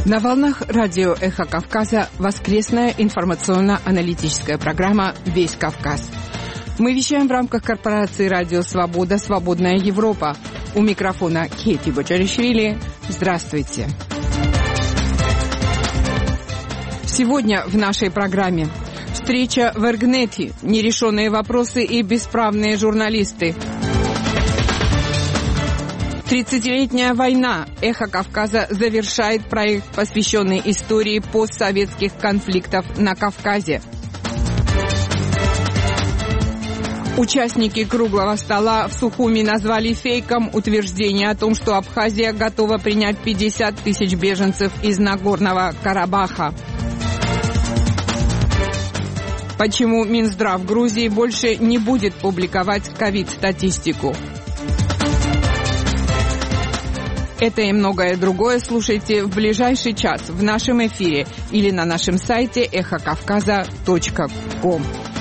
На волнах радио «Эхо Кавказа» воскресная информационно-аналитическая программа «Весь Кавказ». Мы вещаем в рамках корпорации «Радио Свобода. Свободная Европа». У микрофона Кейти Бочаришвили. Здравствуйте. Сегодня в нашей программе встреча в Эргнете, нерешенные вопросы и бесправные журналисты. 30-летняя война. «Эхо Кавказа» завершает проект, посвященный истории постсоветских конфликтов на Кавказе. Участники круглого стола в Сухуми назвали фейком утверждение о том, что Абхазия готова принять 50 тысяч беженцев из Нагорного Карабаха. Почему Минздрав Грузии больше не будет публиковать ковид-статистику? Это и многое другое слушайте в ближайший час в нашем эфире или на нашем сайте эхокавказа.ком.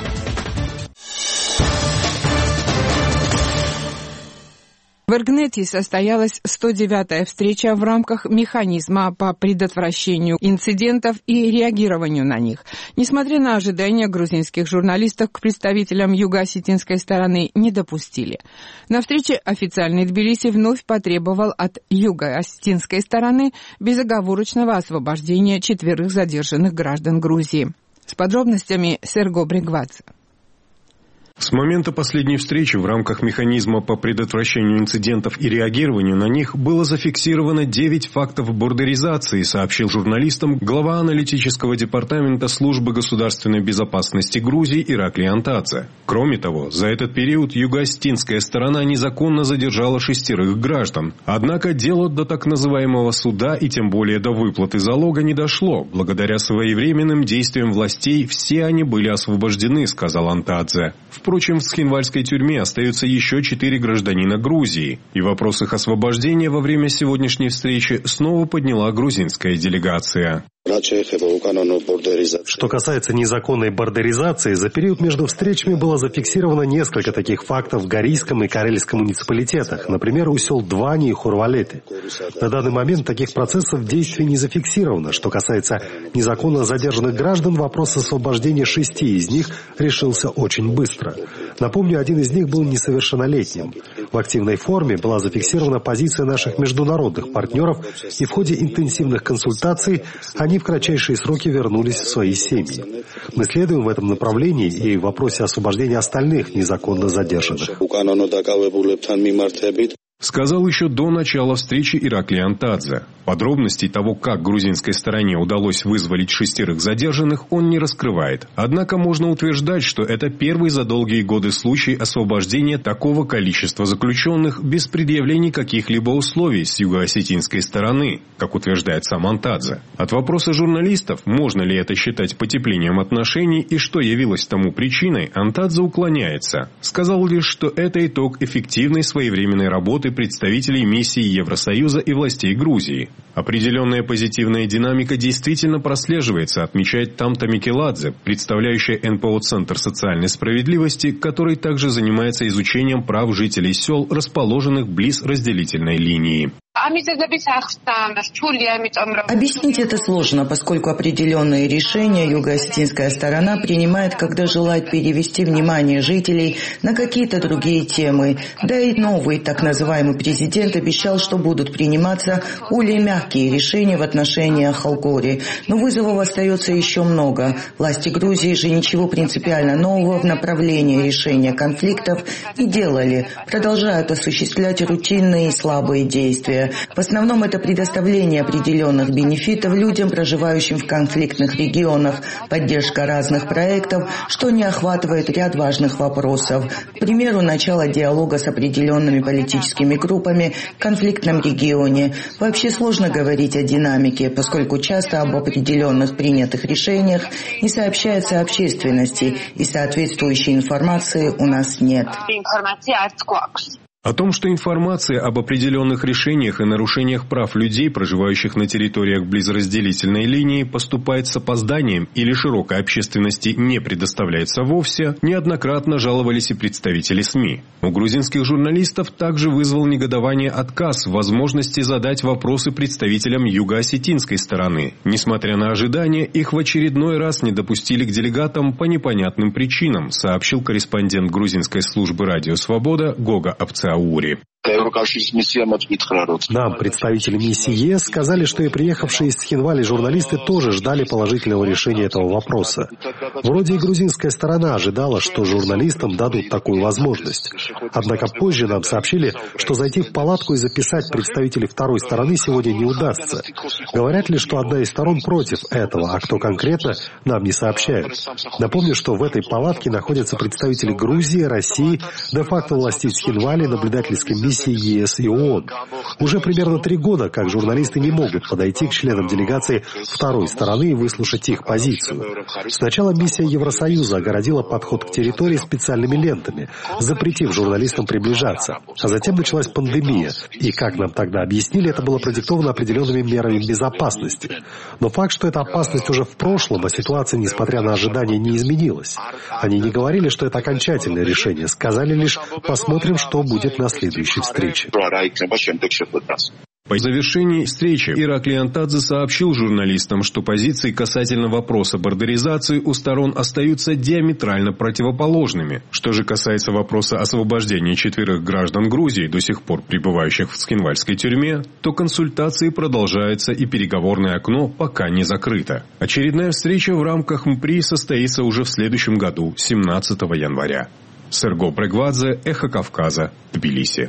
В Эргнете состоялась 109-я встреча в рамках механизма по предотвращению инцидентов и реагированию на них. Несмотря на ожидания грузинских журналистов, к представителям юго-осетинской стороны не допустили. На встрече официальный Тбилиси вновь потребовал от юго-осетинской стороны безоговорочного освобождения 4 задержанных граждан Грузии. С подробностями Серго Бригвадзе. С момента последней встречи в рамках механизма по предотвращению инцидентов и реагированию на них было зафиксировано 9 фактов бордеризации, сообщил журналистам глава аналитического департамента службы государственной безопасности Грузии Ираклий Антадзе. Кроме того, за этот период юго-осетинская сторона незаконно задержала 6 граждан. Однако дело до так называемого суда и тем более до выплаты залога не дошло. Благодаря своевременным действиям властей все они были освобождены, сказал Антадзе. Впрочем, в Схинвальской тюрьме остаются еще 4 гражданина Грузии, и вопрос их освобождения во время сегодняшней встречи снова подняла грузинская делегация. Что касается незаконной бордеризации, за период между встречами было зафиксировано несколько таких фактов в Горийском и Карельском муниципалитетах, например, у сел Двани и Хурвалеты. На данный момент таких процессов в действии не зафиксировано. Что касается незаконно задержанных граждан, вопрос освобождения 6 из них решился очень быстро. Напомню, один из них был несовершеннолетним. В активной форме была зафиксирована позиция наших международных партнеров, и в ходе интенсивных консультаций они в кратчайшие сроки вернулись в свои семьи. Мы следуем в этом направлении и в вопросе освобождения остальных незаконно задержанных. Сказал еще до начала встречи Ираклий Антадзе. Подробностей того, как грузинской стороне удалось вызволить 6 задержанных, он не раскрывает. Однако можно утверждать, что это первый за долгие годы случай освобождения такого количества заключенных без предъявления каких-либо условий с юго-осетинской стороны, как утверждает сам Антадзе. От вопроса журналистов, можно ли это считать потеплением отношений и что явилось тому причиной, Антадзе уклоняется. Сказал лишь, что это итог эффективной своевременной работы представителей миссии Евросоюза и властей Грузии. Определенная позитивная динамика действительно прослеживается, отмечает Тамта Микеладзе, представляющая НПО-центр социальной справедливости, который также занимается изучением прав жителей сел, расположенных близ разделительной линии. Объяснить это сложно, поскольку определенные решения юго-осетинская сторона принимает, когда желает перевести внимание жителей на какие-то другие темы. Да и новый так называемый президент обещал, что будут приниматься более мягкие решения в отношении Ахалгори. Но вызовов остается еще много. Власти Грузии же ничего принципиально нового в направлении решения конфликтов не делали. Продолжают осуществлять рутинные и слабые действия. В основном это предоставление определенных бенефитов людям, проживающим в конфликтных регионах, поддержка разных проектов, что не охватывает ряд важных вопросов. К примеру, начало диалога с определенными политическими группами в конфликтном регионе. Вообще сложно говорить о динамике, поскольку часто об определенных принятых решениях не сообщается общественности, и соответствующей информации у нас нет. О том, что информация об определенных решениях и нарушениях прав людей, проживающих на территориях близ разделительной линии, поступает с опозданием или широкой общественности не предоставляется вовсе, неоднократно жаловались и представители СМИ. У грузинских журналистов также вызвал негодование отказ в возможности задать вопросы представителям юго-осетинской стороны. Несмотря на ожидания, их в очередной раз не допустили к делегатам по непонятным причинам, сообщил корреспондент грузинской службы «Радио Свобода» Гога Апцеаури. Нам, представители миссии ЕС, сказали, что и приехавшие из Цхинвали журналисты тоже ждали положительного решения этого вопроса. Вроде и грузинская сторона ожидала, что журналистам дадут такую возможность. Однако позже нам сообщили, что зайти в палатку и записать представителей второй стороны сегодня не удастся. Говорят ли, что одна из сторон против этого, а кто конкретно, нам не сообщают. Напомню, что в этой палатке находятся представители Грузии, России, де-факто властей Цхинвали, наблюдательской миссии ЕС и ООН. Уже примерно 3 года, как журналисты не могут подойти к членам делегации второй стороны и выслушать их позицию. Сначала миссия Евросоюза огородила подход к территории специальными лентами, запретив журналистам приближаться. А затем началась пандемия. И, как нам тогда объяснили, это было продиктовано определенными мерами безопасности. Но факт, что эта опасность уже в прошлом, а ситуация, несмотря на ожидания, не изменилась. Они не говорили, что это окончательное решение. Сказали лишь: посмотрим, что будет на следующей встрече. По завершении встречи Иракли Антадзе сообщил журналистам, что позиции касательно вопроса бордеризации у сторон остаются диаметрально противоположными. Что же касается вопроса освобождения 4 граждан Грузии, до сих пор пребывающих в Цхинвальской тюрьме, то консультации продолжаются и переговорное окно пока не закрыто. Очередная встреча в рамках МПРИ состоится уже в следующем году, 17 января. Серго Прегвадзе, Эхо Кавказа, Тбилиси.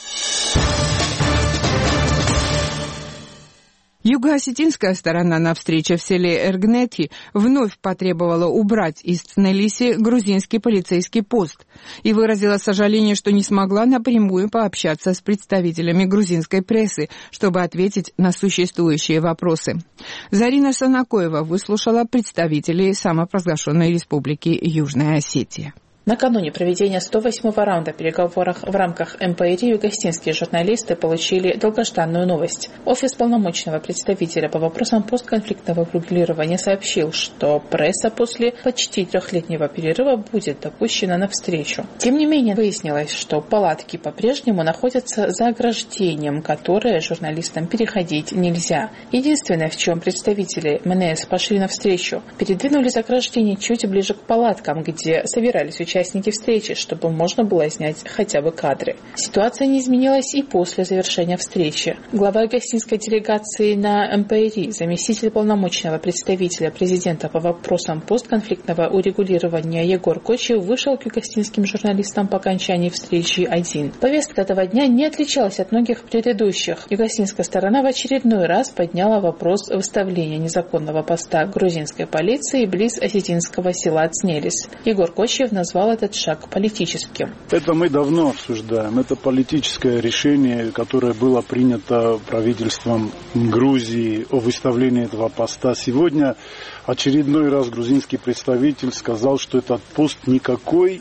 Юго-осетинская сторона на встрече в селе Эргнети вновь потребовала убрать из Цнелиси грузинский полицейский пост и выразила сожаление, что не смогла напрямую пообщаться с представителями грузинской прессы, чтобы ответить на существующие вопросы. Зарина Санакоева выслушала представителей самопровозглашенной республики Южная Осетия. Накануне проведения 108-го раунда переговоров в рамках МПРИ юго-осетинские журналисты получили долгожданную новость. Офис полномочного представителя по вопросам постконфликтного урегулирования сообщил, что пресса после почти 3-летнего перерыва будет допущена на встречу. Тем не менее, выяснилось, что палатки по-прежнему находятся за ограждением, которое журналистам переходить нельзя. Единственное, в чем представители МНС пошли навстречу, передвинули заграждение чуть ближе к палаткам, где собирались участники встречи, чтобы можно было снять хотя бы кадры. Ситуация не изменилась и после завершения встречи. Глава юго-осетинской делегации на МПРИ, заместитель полномочного представителя президента по вопросам постконфликтного урегулирования Егор Кочев вышел к юго-осетинским журналистам по окончании встречи один. Повестка этого дня не отличалась от многих предыдущих. Юго-осетинская сторона в очередной раз подняла вопрос выставления незаконного поста грузинской полиции близ осетинского села Цнелис. Егор Кочев назвал этот шаг политическим. Это мы давно обсуждаем. Это политическое решение, которое было принято правительством Грузии о выставлении этого поста. Сегодня очередной раз грузинский представитель сказал, что этот пост никакой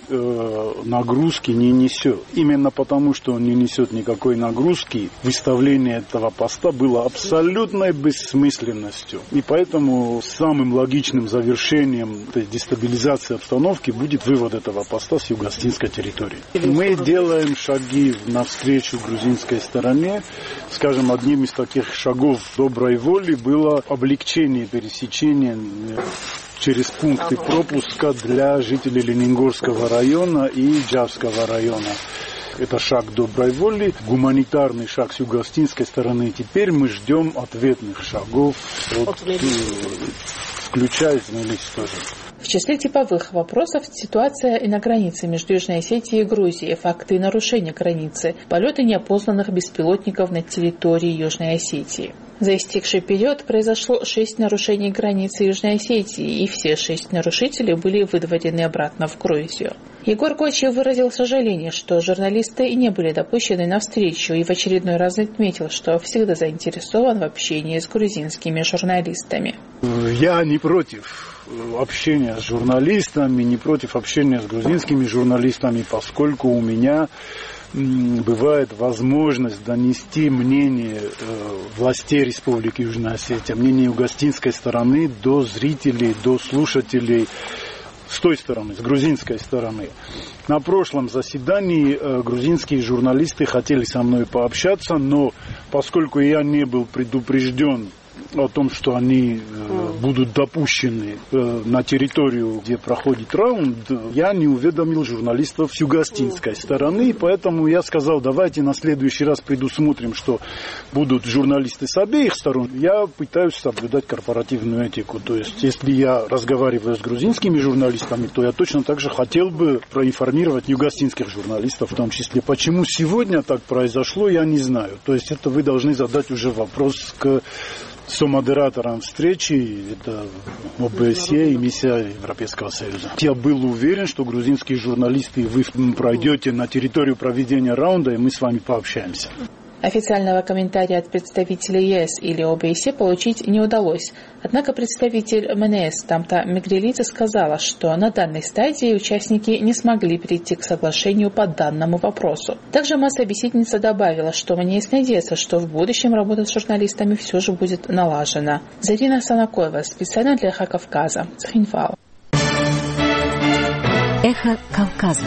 нагрузки не несет. Именно потому, что он не несет никакой нагрузки, выставление этого поста было абсолютной бессмысленностью. И поэтому самым логичным завершением этой дестабилизации обстановки будет вывод этого поста с юго-осетинской территории. Мы делаем шаги навстречу грузинской стороне. Скажем, одним из таких шагов доброй воли было облегчение пересечения через пункты пропуска для жителей Лениногорского района и Джавского района. Это шаг доброй воли, гуманитарный шаг с юго-осетинской стороны. Теперь мы ждем ответных шагов, включая Цнелис тоже. В числе типовых вопросов ситуация и на границе между Южной Осетией и Грузией, факты нарушения границы, полеты неопознанных беспилотников на территории Южной Осетии. За истекший период произошло 6 нарушений границы Южной Осетии, и все 6 нарушителей были выдворены обратно в Грузию. Егор Кочев выразил сожаление, что журналисты не были допущены на встречу, и в очередной раз отметил, что всегда заинтересован в общении с грузинскими журналистами. Я не против общения с журналистами, не против общения с грузинскими журналистами, поскольку у меня бывает возможность донести мнение властей Республики Южная Осетия, мнение югостинской стороны до зрителей, до слушателей с той стороны, с грузинской стороны. На прошлом заседании грузинские журналисты хотели со мной пообщаться, но поскольку я не был предупрежден о том, что они будут допущены на территорию, где проходит раунд, я не уведомил журналистов с югостинской стороны, поэтому я сказал, давайте на следующий раз предусмотрим, что будут журналисты с обеих сторон. Я пытаюсь соблюдать корпоративную этику, то есть если я разговариваю с грузинскими журналистами, то я точно так же хотел бы проинформировать югостинских журналистов, в том числе. Почему сегодня так произошло, я не знаю. То есть это вы должны задать уже вопрос к сомодератором встречи, это ОБСЕ и миссия Европейского Союза. Я был уверен, что грузинские журналисты, вы пройдете на территорию проведения раунда, и мы с вами пообщаемся. Официального комментария от представителей ЕС или ОБСЕ получить не удалось. Однако представитель МНС Тамта Мигрелидзе сказала, что на данной стадии участники не смогли прийти к соглашению по данному вопросу. Также моя собеседница добавила, что мне есть надеяться, что в будущем работа с журналистами все же будет налажена. Зарина Санакоева, специально для «Эхо Кавказа», Цхинвал. Эхо Кавказа.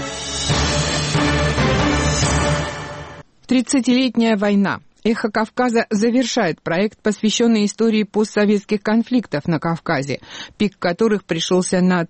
30-летняя война. «Эхо Кавказа» завершает проект, посвященный истории постсоветских конфликтов на Кавказе, пик которых пришелся на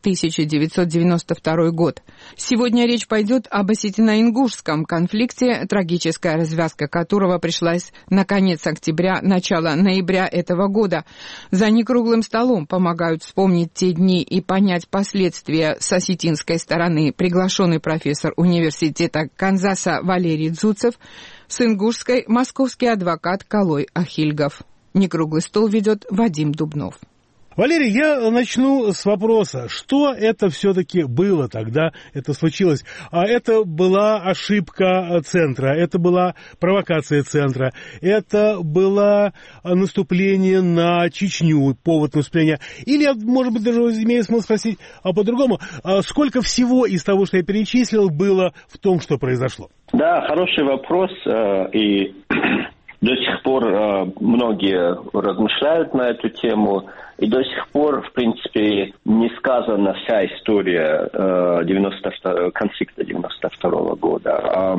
1992 год. Сегодня речь пойдет об осетино-ингушском конфликте, трагическая развязка которого пришлась на конец октября, начало ноября этого года. За некруглым столом помогают вспомнить те дни и понять последствия с осетинской стороны приглашенный профессор университета Канзаса Валерий Дзуцев, с ингушской московский адвокат Калой Ахильгов. Некруглый стол ведет Вадим Дубнов. Валерий, я начну с вопроса, что это все-таки было тогда, это случилось? Это была ошибка центра, это была провокация центра, это было наступление на Чечню, повод наступления. Или, может быть, даже имеет смысл спросить по-другому, сколько всего из того, что я перечислил, было в том, что произошло? Да, хороший вопрос, и до сих пор многие размышляют на эту тему, и до сих пор, в принципе, не сказана вся история конфликта 92 года.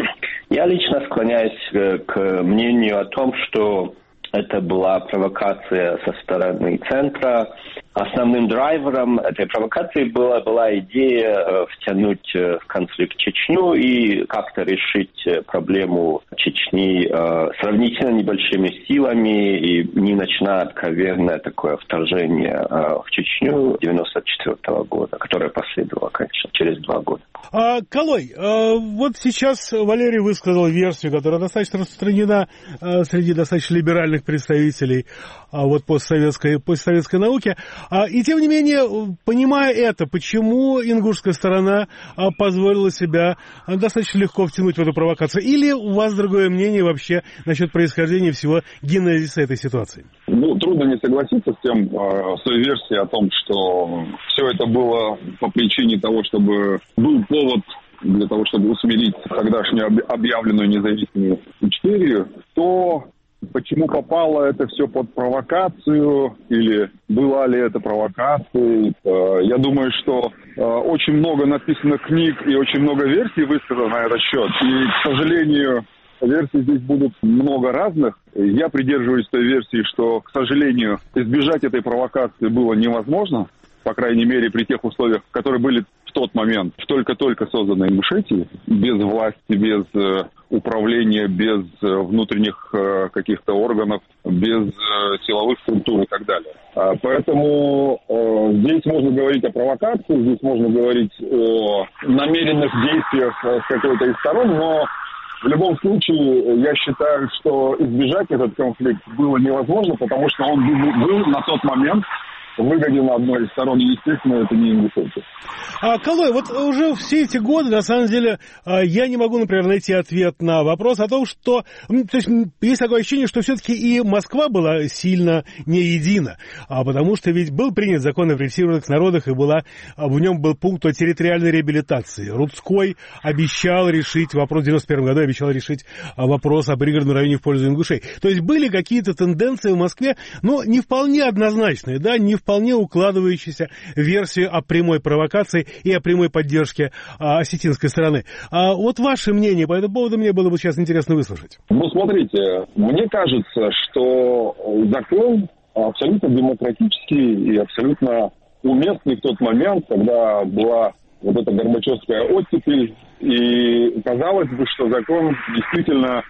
Я лично склоняюсь к мнению о том, что это была провокация со стороны центра. Основным драйвером этой провокации была идея втянуть в конфликт Чечню и как-то решить проблему Чечни сравнительно небольшими силами и не начиная откровенное такое вторжение в Чечню 1994 года, которое последовало, конечно, через 2 года. Калой, вот сейчас Валерий высказал версию, которая достаточно распространена среди достаточно либеральных представителей постсоветской науки. И тем не менее, понимая это, почему ингушская сторона позволила себя достаточно легко втянуть в эту провокацию? Или у вас другое мнение вообще насчет происхождения всего генезиса этой ситуации? Трудно не согласиться с той версией о том, что все это было по причине того, чтобы был повод для того, чтобы усмирить тогдашнюю объявленную независимую Ичкерию, то почему попало это все под провокацию, или была ли это провокацией. Я думаю, что очень много написано книг и очень много версий высказано на этот счет. И, к сожалению, версий здесь будут много разных. Я придерживаюсь той версии, что, к сожалению, избежать этой провокации было невозможно, по крайней мере, при тех условиях, которые были в тот момент в только-только созданной Ингушетии, без власти, без управления, без внутренних каких-то органов, без силовых структур и так далее. Поэтому здесь можно говорить о провокации, здесь можно говорить о намеренных действиях с какой-то из сторон, но в любом случае я считаю, что избежать этот конфликт было невозможно, потому что он был на тот момент выгоден одной из сторон, естественно, это не ингушетия. Калой, вот уже все эти годы, на самом деле, я не могу, например, найти ответ на вопрос о том, что... То есть есть такое ощущение, что все-таки и Москва была сильно не едина, потому что ведь был принят закон о репрессированных народах, и в нем был пункт о территориальной реабилитации. Рудской обещал решить вопрос, в 91 году обещал решить вопрос о пригородном районе в пользу ингушей. То есть были какие-то тенденции в Москве, но не вполне однозначные, да, не вполне укладывающиеся в версию о прямой провокации и о прямой поддержке осетинской стороны. Вот ваше мнение по этому поводу мне было бы сейчас интересно выслушать. Ну, смотрите, мне кажется, что закон абсолютно демократический и абсолютно уместный в тот момент, когда была вот эта горбачевская оттепель, и казалось бы, что закон действительно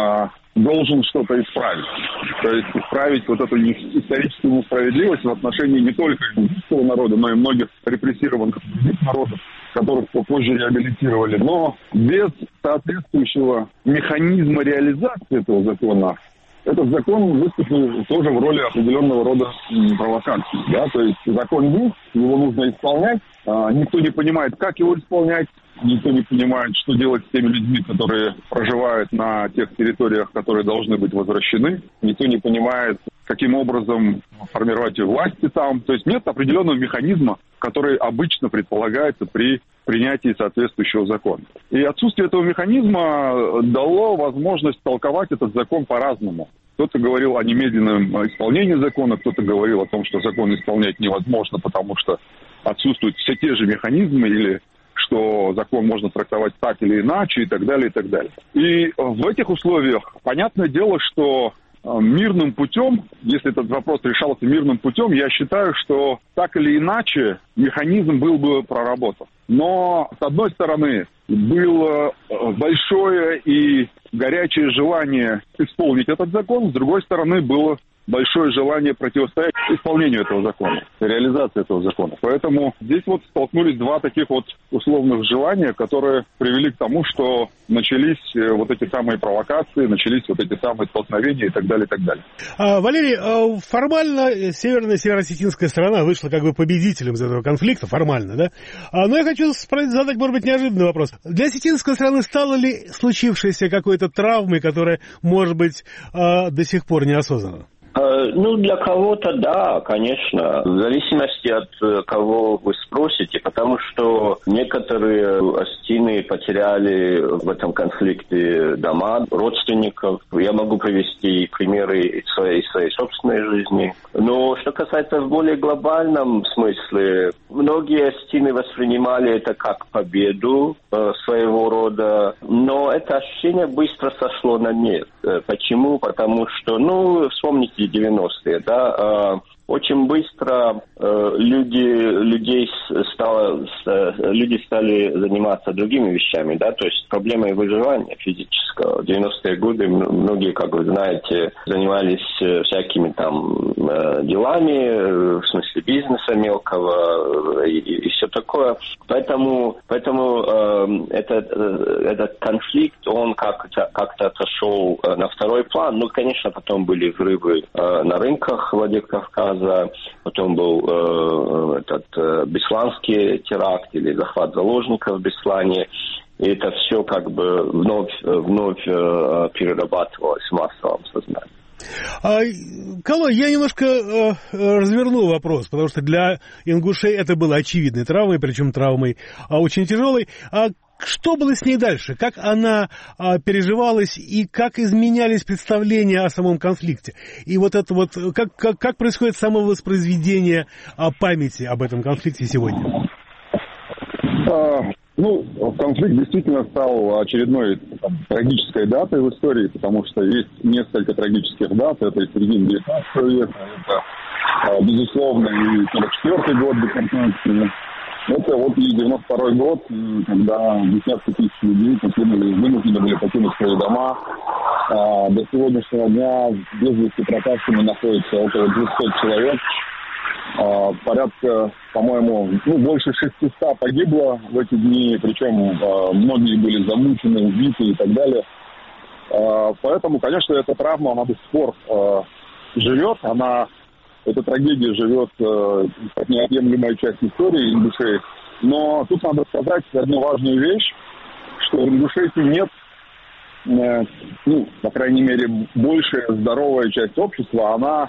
должен что-то исправить. То есть исправить вот эту историческую несправедливость в отношении не только индийского народа, но и многих репрессированных народов, которых попозже реабилитировали. Но без соответствующего механизма реализации этого закона этот закон выступил тоже в роли определенного рода провокации. Да? То есть закон есть, его нужно исполнять, никто не понимает, как его исполнять, никто не понимает, что делать с теми людьми, которые проживают на тех территориях, которые должны быть возвращены, никто не понимает, каким образом формировать власти там. То есть нет определенного механизма, который обычно предполагается при принятии соответствующего закона. И отсутствие этого механизма дало возможность толковать этот закон по-разному. Кто-то говорил о немедленном исполнении закона, кто-то говорил о том, что закон исполнять невозможно, потому что отсутствуют все те же механизмы, или что закон можно трактовать так или иначе, и так далее, и так далее. И в этих условиях понятное дело, что мирным путем, если этот вопрос решался мирным путем, я считаю, что так или иначе механизм был бы проработан. Но, с одной стороны, было большое и горячее желание исполнить этот закон, с другой стороны, было большое желание противостоять исполнению этого закона, реализации этого закона. Поэтому здесь вот столкнулись два таких вот условных желания, которые привели к тому, что начались вот эти самые провокации, начались вот эти самые столкновения и так далее, и так далее. Валерий, формально северо-осетинская сторона вышла как бы победителем из этого конфликта, формально, да? Но я хочу задать, может быть, неожиданный вопрос. Для осетинской стороны стало ли случившееся какой-то травмой, которая, может быть, до сих пор не осознана? Ну, для кого-то да, конечно, в зависимости от кого вы спросите, потому что некоторые осетины потеряли в этом конфликте дома, родственников. Я могу привести примеры из своей собственной жизни. Но что касается в более глобальном смысле, многие осетины воспринимали это как победу своего рода, но это ощущение быстро сошло на нет. Почему? Потому что, вспомните 90-е, да, очень быстро люди стали заниматься другими вещами, да, то есть проблемой выживания физического. В 90-е годы многие, как вы знаете, занимались всякими там делами, в смысле бизнеса мелкого и все такое. Поэтому этот конфликт, он как-то отошел на второй план. Ну, конечно, потом были взрывы на рынках Владикавказа, потом был бесланский теракт или захват заложников в Беслане. И это все как бы вновь перерабатывалось в массовом сознании. Калой, я немножко разверну вопрос, потому что для ингушей это было очевидной травмой, причем травмой очень тяжелой. Что было с ней дальше? Как она переживалась и как изменялись представления о самом конфликте? И вот это вот, как происходит самовоспроизведение памяти об этом конфликте сегодня? Конфликт действительно стал очередной трагической датой в истории, потому что есть несколько трагических дат. Это и середина 19 века, это, безусловно, и 44-й год депортации. Это вот и 92-й год, когда десятки тысяч людей вынуждены были покинуть свои дома. До сегодняшнего дня без вести пропавшими находится около 200 человек. Порядка, по-моему, больше 600 погибло в эти дни, причем многие были замучены, убиты и так далее. Поэтому, конечно, эта травма, она до сих пор живет, она эта трагедия живет как неотъемлемая часть истории Ингушетии. Но тут надо сказать одну важную вещь, что в Ингушетии нет, по крайней мере, большая здоровая часть общества,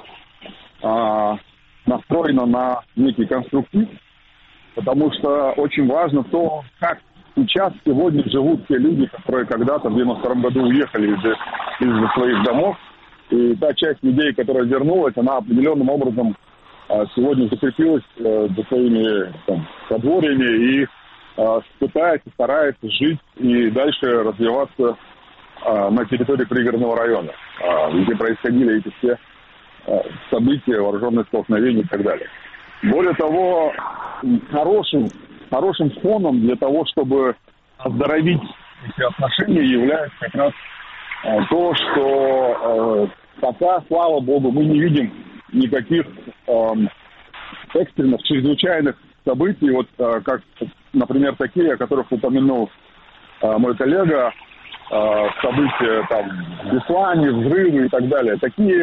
она настроена на некий конструктив, потому что очень важно то, как сейчас, сегодня живут те люди, которые когда-то в 92-м году уехали из своих домов. И та часть людей, которая вернулась, она определенным образом сегодня закрепилась за своими подворьями и пытается, старается жить и дальше развиваться на территории пригородного района, где происходили эти все события, вооруженные столкновения и так далее. Более того, хорошим фоном для того, чтобы оздоровить эти отношения, является как раз то, что пока, слава богу, мы не видим никаких экстренных, чрезвычайных событий, вот как, например, такие, о которых упомянул мой коллега, события там в Беслане, взрывы и так далее.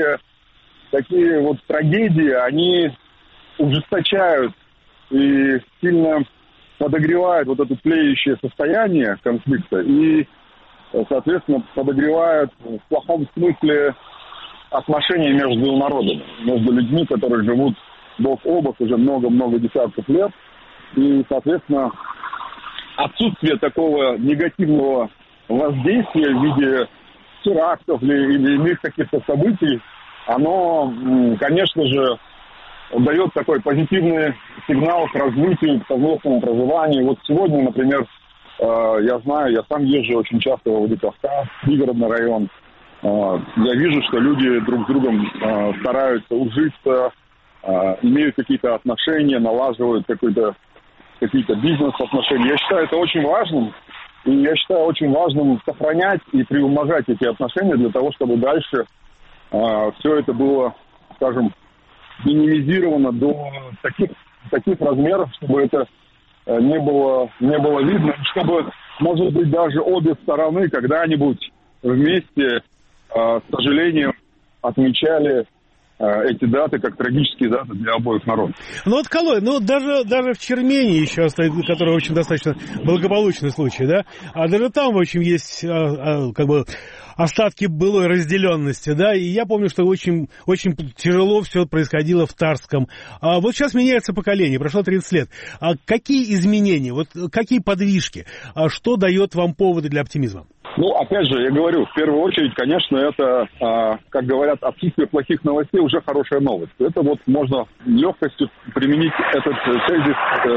Такие вот трагедии, они ужесточают и сильно подогревают вот это тлеющее состояние конфликта и, соответственно, подогревают в плохом смысле отношения между народами, между людьми, которые живут бок о бок уже много-много десятков лет. И, соответственно, отсутствие такого негативного воздействия в виде терактов или иных каких-то событий, оно, конечно же, дает такой позитивный сигнал к развитию, к совместному проживанию. Вот сегодня, например, я знаю, я сам езжу очень часто во Владикавказ, пригородный район. Я вижу, что люди друг с другом стараются ужиться, имеют какие-то отношения, налаживают какие-то бизнес-отношения. Я считаю это очень важным. И я считаю очень важным сохранять и приумножать эти отношения для того, чтобы дальше все это было, скажем, минимизировано до таких размеров, чтобы это не было видно, чтобы, может быть, даже обе стороны когда-нибудь вместе, с сожалением, отмечали эти даты как трагические даты для обоих народов. Ну вот, Калой, даже в Чермении еще стоит, который очень достаточно благополучный случай, да, а даже там, в общем, есть как бы остатки былой разделенности, да, и я помню, что очень, очень тяжело все происходило в Тарском. А вот сейчас меняется поколение, прошло 30 лет. А какие изменения, вот какие подвижки, что дает вам поводы для оптимизма? Ну, опять же, я говорю, в первую очередь, конечно, это, как говорят, отсутствие плохих новостей уже хорошая новость. Это вот можно легкостью применить этот тезис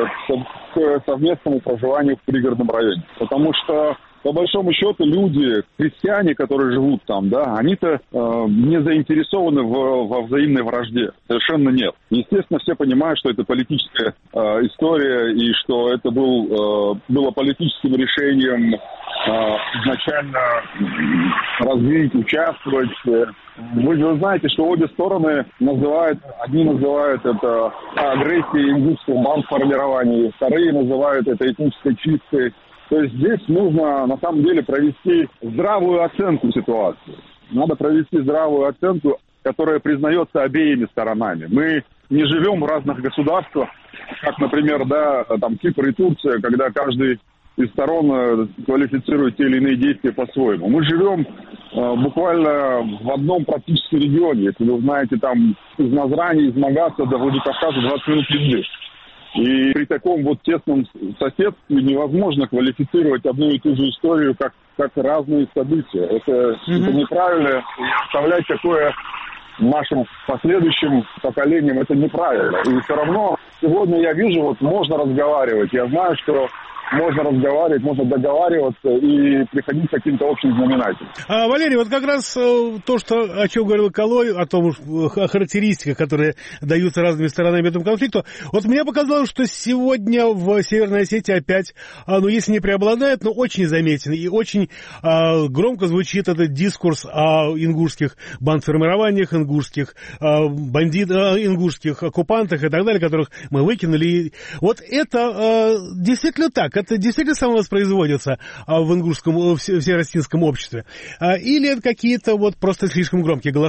к совместному проживанию в пригородном районе. Потому что, по большому счету, люди, крестьяне, которые живут там, да, они-то не заинтересованы во взаимной вражде. Совершенно нет. Естественно, все понимают, что это политическая история и что это было политическим решением изначально развить, участвовать. Вы знаете, что обе стороны одни называют это агрессией ингушского бандформирования, вторые называют это этнической чисткой. То есть здесь нужно на самом деле провести здравую оценку ситуации. Надо провести здравую оценку, которая признается обеими сторонами. Мы не живем в разных государствах, как, например, да, там Кипр и Турция, когда каждый из сторон квалифицирует те или иные действия по-своему. Мы живем буквально в одном практически регионе. Если вы знаете, там из Назрани, из Магаса до Владикавказа 20 минут езды. И при таком вот тесном соседстве невозможно квалифицировать одну и ту же историю как разные события. Это неправильно. И оставлять такое нашим последующим поколениям, это неправильно. И все равно сегодня я вижу, вот можно разговаривать. Я знаю, что можно разговаривать, можно договариваться и приходить к каким-то общим знаменателям. Валерий, вот как раз то, о чем говорил Калой, о том, о характеристиках, которые даются разными сторонами этому конфликту, вот мне показалось, что сегодня в Северной Осетии опять, если не преобладает, но очень заметен и очень громко звучит этот дискурс о ингушских бандформированиях, ингушских ингушских оккупантах и так далее, которых мы выкинули. Вот это действительно так. Это действительно самовоспроизводится в ингушском, в всероссийском обществе? Или это какие-то вот просто слишком громкие голоса?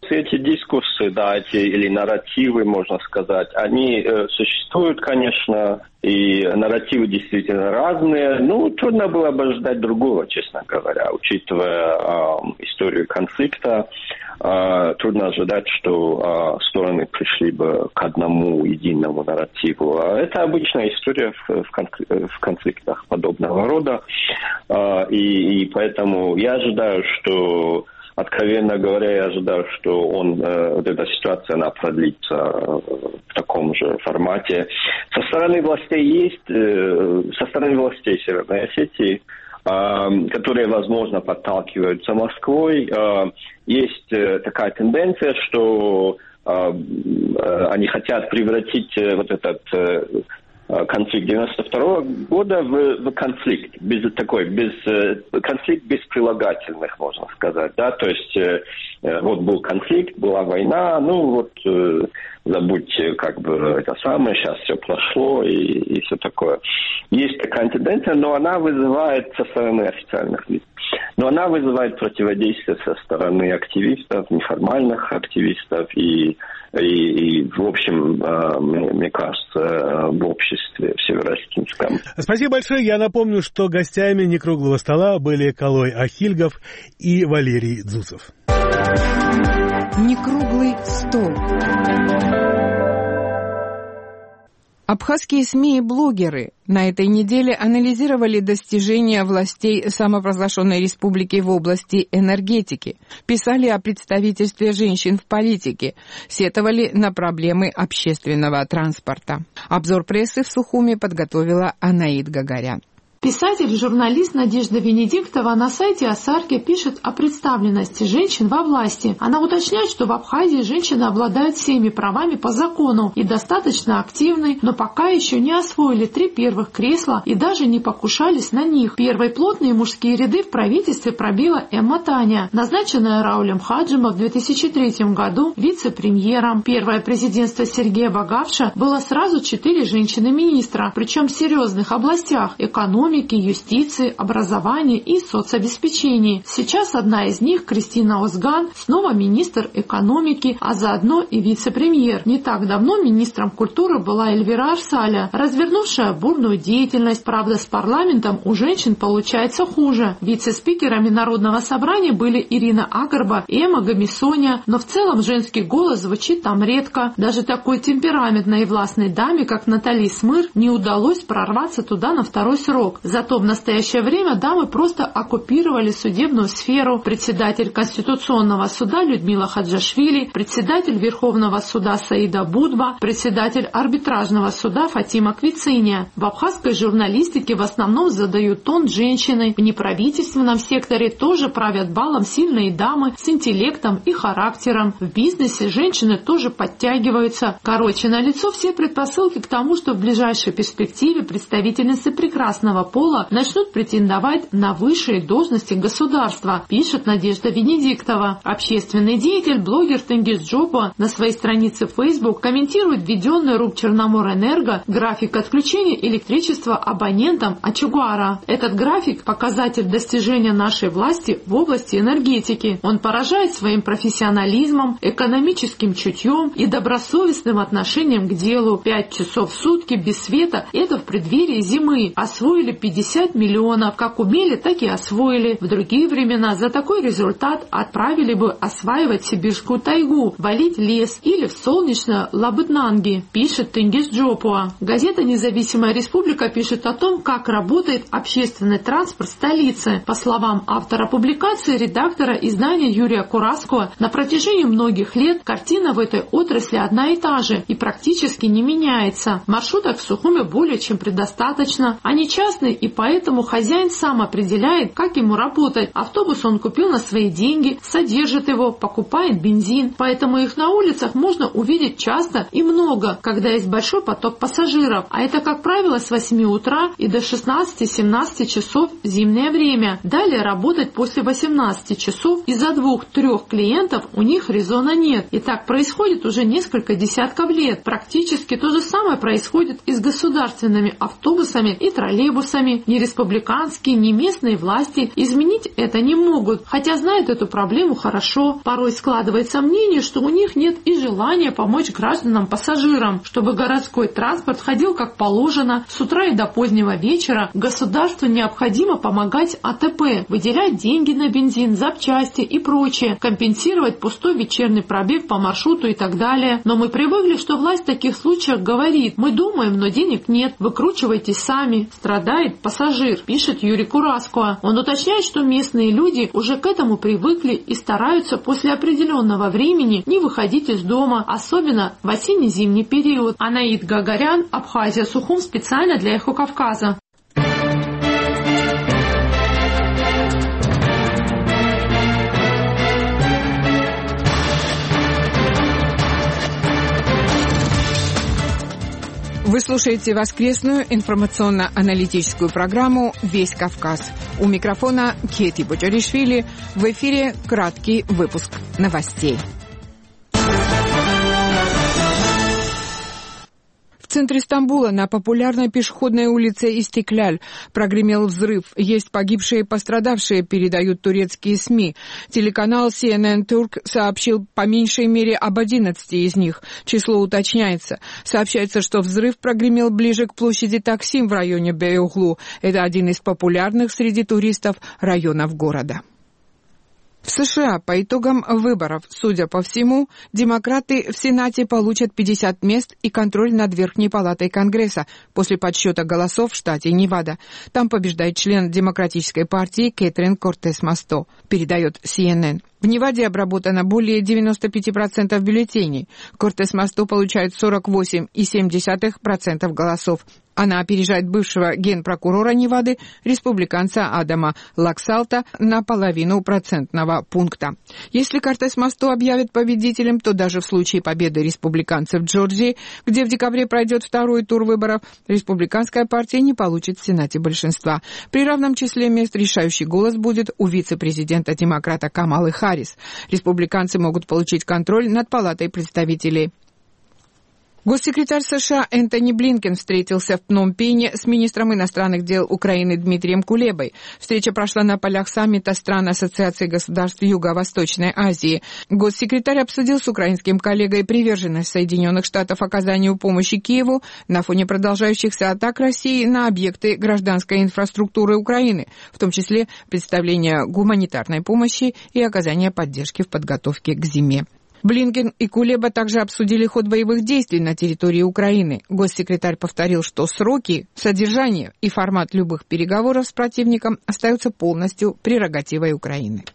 Эти дискурсы, или нарративы, можно сказать, они существуют, конечно, и нарративы действительно разные. Трудно было бы ожидать другого, честно говоря, учитывая историю конфликта. Трудно ожидать, что стороны пришли бы к одному единому нарративу. Это обычная история в конфликтах подобного рода. И поэтому я ожидаю, что... Откровенно говоря, я ожидаю, что эта ситуация, она продлится в таком же формате. Со стороны властей Северной Осетии, которые, возможно, подталкиваются Москвой, есть такая тенденция, что они хотят превратить вот этот конфликт 92 года в конфликт, конфликт без прилагательных, можно сказать, да, то есть был конфликт, была война, забудьте, сейчас все прошло и все такое. Есть такая тенденция, но она вызывает со стороны официальных лиц, но она вызывает противодействие со стороны активистов, неформальных активистов и в общем, мне кажется, в обществе североосетинском. Спасибо большое. Я напомню, что гостями «Некруглого стола» были Калой Ахильгов и Валерий Дзусов. Некруглый стол. Абхазские СМИ и блогеры на этой неделе анализировали достижения властей самопровозглашенной республики в области энергетики, писали о представительстве женщин в политике, сетовали на проблемы общественного транспорта. Обзор прессы в Сухуми подготовила Анаид Гагарян. Писатель и журналист Надежда Венедиктова на сайте Асарки пишет о представленности женщин во власти. Она уточняет, что в Абхазии женщины обладают всеми правами по закону и достаточно активны, но пока еще не освоили 3 первых кресла и даже не покушались на них. Первые плотные мужские ряды в правительстве пробила Эмма Таня, назначенная Раулем Хаджимом в 2003 году вице-премьером. Первое президентство Сергея Багавша было сразу 4 женщины-министра, причем в серьезных областях – экономики, юстиции, образования и соцобеспечения. Сейчас одна из них, Кристина Озган, снова министр экономики, а заодно и вице-премьер. Не так давно министром культуры была Эльвира Арсаля, развернувшая бурную деятельность. Правда, с парламентом у женщин получается хуже. Вице-спикерами Народного собрания были Ирина Агарба и Эмма Гамисоня, но в целом женский голос звучит там редко. Даже такой темпераментной и властной даме, как Натали Смыр, не удалось прорваться туда на 2-й срок. Зато в настоящее время дамы просто оккупировали судебную сферу. Председатель Конституционного суда Людмила Хаджашвили, председатель Верховного суда Саида Будба, председатель арбитражного суда Фатима Квициния. В абхазской журналистике в основном задают тон женщины. В неправительственном секторе тоже правят балом сильные дамы с интеллектом и характером. В бизнесе женщины тоже подтягиваются. Короче, налицо все предпосылки к тому, что в ближайшей перспективе представительницы прекрасного пола начнут претендовать на высшие должности государства, пишет Надежда Венедиктова. Общественный деятель, блогер Тенгиз Джопа на своей странице в Facebook комментирует введенный РУП Черноморэнерго график отключения электричества абонентам Ачугуара. Этот график – показатель достижения нашей власти в области энергетики. Он поражает своим профессионализмом, экономическим чутьем и добросовестным отношением к делу. 5 часов в сутки без света – это в преддверии зимы. Освоили 50 миллионов. Как умели, так и освоили. В другие времена за такой результат отправили бы осваивать сибирскую тайгу, валить лес или в солнечное Лабытнанги, пишет Тенгиз Джопуа. Газета «Независимая республика» пишет о том, как работает общественный транспорт столицы. По словам автора публикации, редактора издания Юрия Кураскова, на протяжении многих лет картина в этой отрасли одна и та же и практически не меняется. Маршруток в Сухуме более чем предостаточно. Они частные, и поэтому хозяин сам определяет, как ему работать. Автобус он купил на свои деньги, содержит его, покупает бензин. Поэтому их на улицах можно увидеть часто и много, когда есть большой поток пассажиров. А это, как правило, с 8 утра и до 16-17 часов в зимнее время. Далее работать после 18 часов из-за 2-3 клиентов у них резона нет. И так происходит уже несколько десятков лет. Практически то же самое происходит и с государственными автобусами и троллейбусами. вопросами. Ни республиканские, ни местные власти изменить это не могут, хотя знают эту проблему хорошо. Порой складывается мнение, что у них нет и желания помочь гражданам-пассажирам, чтобы городской транспорт ходил как положено с утра и до позднего вечера. Государству необходимо помогать АТП, выделять деньги на бензин, запчасти и прочее, компенсировать пустой вечерний пробег по маршруту и так далее. Но мы привыкли, что власть в таких случаях говорит: мы думаем, но денег нет, выкручивайтесь сами. Страдает пассажир, пишет Юрий Кураско. Он уточняет, что местные люди уже к этому привыкли и стараются после определенного времени не выходить из дома, особенно в осенне-зимний период. Анаид Гагарян, Абхазия, Сухум, специально для Эхо Кавказа. Вы слушаете воскресную информационно-аналитическую программу «Весь Кавказ». У микрофона Кети Боджаришвили. В эфире краткий выпуск новостей. В центре Стамбула на популярной пешеходной улице Истикляль прогремел взрыв. Есть погибшие и пострадавшие, передают турецкие СМИ. Телеканал CNN Turk сообщил по меньшей мере об 11 из них. Число уточняется. Сообщается, что взрыв прогремел ближе к площади Таксим в районе Бейоглу. Это один из популярных среди туристов районов города. В США по итогам выборов, судя по всему, демократы в Сенате получат 50 мест и контроль над Верхней палатой Конгресса после подсчета голосов в штате Невада. Там побеждает член Демократической партии Кэтрин Кортес Масто, передает CNN. В Неваде обработано более 95% бюллетеней. Кортес Масто получает 48,7% голосов. Она опережает бывшего генпрокурора Невады, республиканца Адама Лаксалта, на половину процентного пункта. Если Кортес Масто объявят победителем, то даже в случае победы республиканцев в Джорджии, где в декабре пройдет второй тур выборов, республиканская партия не получит в Сенате большинства. При равном числе мест решающий голос будет у вице-президента-демократа Камалы Харрис. Республиканцы могут получить контроль над Палатой представителей. Госсекретарь США Энтони Блинкен встретился в Пномпене с министром иностранных дел Украины Дмитрием Кулебой. Встреча прошла на полях саммита стран Ассоциации государств Юго-Восточной Азии. Госсекретарь обсудил с украинским коллегой приверженность Соединенных Штатов оказанию помощи Киеву на фоне продолжающихся атак России на объекты гражданской инфраструктуры Украины, в том числе представление гуманитарной помощи и оказание поддержки в подготовке к зиме. Блинкен и Кулеба также обсудили ход боевых действий на территории Украины. Госсекретарь повторил, что сроки, содержание и формат любых переговоров с противником остаются полностью прерогативой Украины.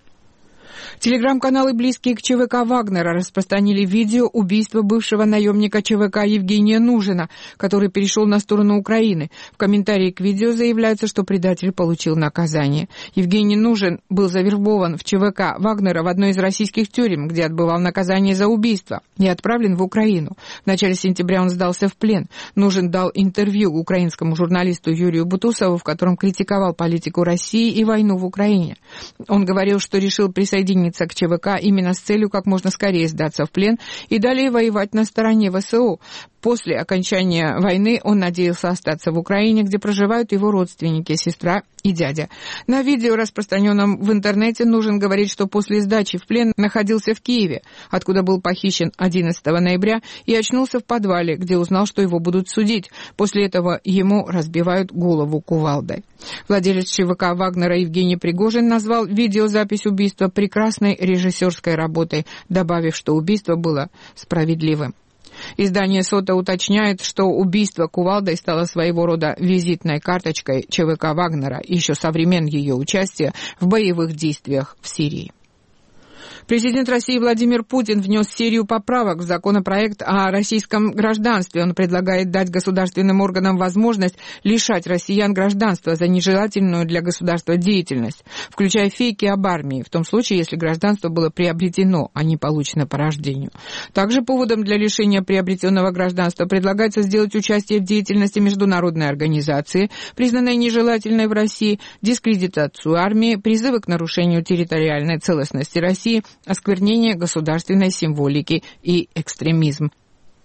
Телеграм-каналы, близкие к ЧВК Вагнера, распространили видео убийства бывшего наемника ЧВК Евгения Нужина, который перешел на сторону Украины. В комментарии к видео заявляется, что предатель получил наказание. Евгений Нужин был завербован в ЧВК Вагнера в одной из российских тюрем, где отбывал наказание за убийство, и отправлен в Украину. В начале сентября он сдался в плен. Нужин дал интервью украинскому журналисту Юрию Бутусову, в котором критиковал политику России и войну в Украине. Он говорил, что решил присоединиться к ЧВК именно с целью как можно скорее сдаться в плен и далее воевать на стороне ВСУ. После окончания войны он надеялся остаться в Украине, где проживают его родственники, сестра и дядя. На видео, распространенном в интернете, Нужин говорит, что после сдачи в плен находился в Киеве, откуда был похищен 11 ноября и очнулся в подвале, где узнал, что его будут судить. После этого ему разбивают голову кувалдой. Владелец ЧВК Вагнера Евгений Пригожин назвал видеозапись убийства прекрасной режиссерской работой, добавив, что убийство было справедливым. Издание «Сота» уточняет, что убийство кувалдой стало своего рода визитной карточкой ЧВК Вагнера еще со времен ее участия в боевых действиях в Сирии. Президент России Владимир Путин внес серию поправок в законопроект о российском гражданстве. Он предлагает дать государственным органам возможность лишать россиян гражданства за нежелательную для государства деятельность, включая фейки об армии, в том случае, если гражданство было приобретено, а не получено по рождению. Также поводом для лишения приобретенного гражданства предлагается сделать участие в деятельности международной организации, признанной нежелательной в России, дискредитацию армии, призывы к нарушению территориальной целостности России, осквернение государственной символики и экстремизм.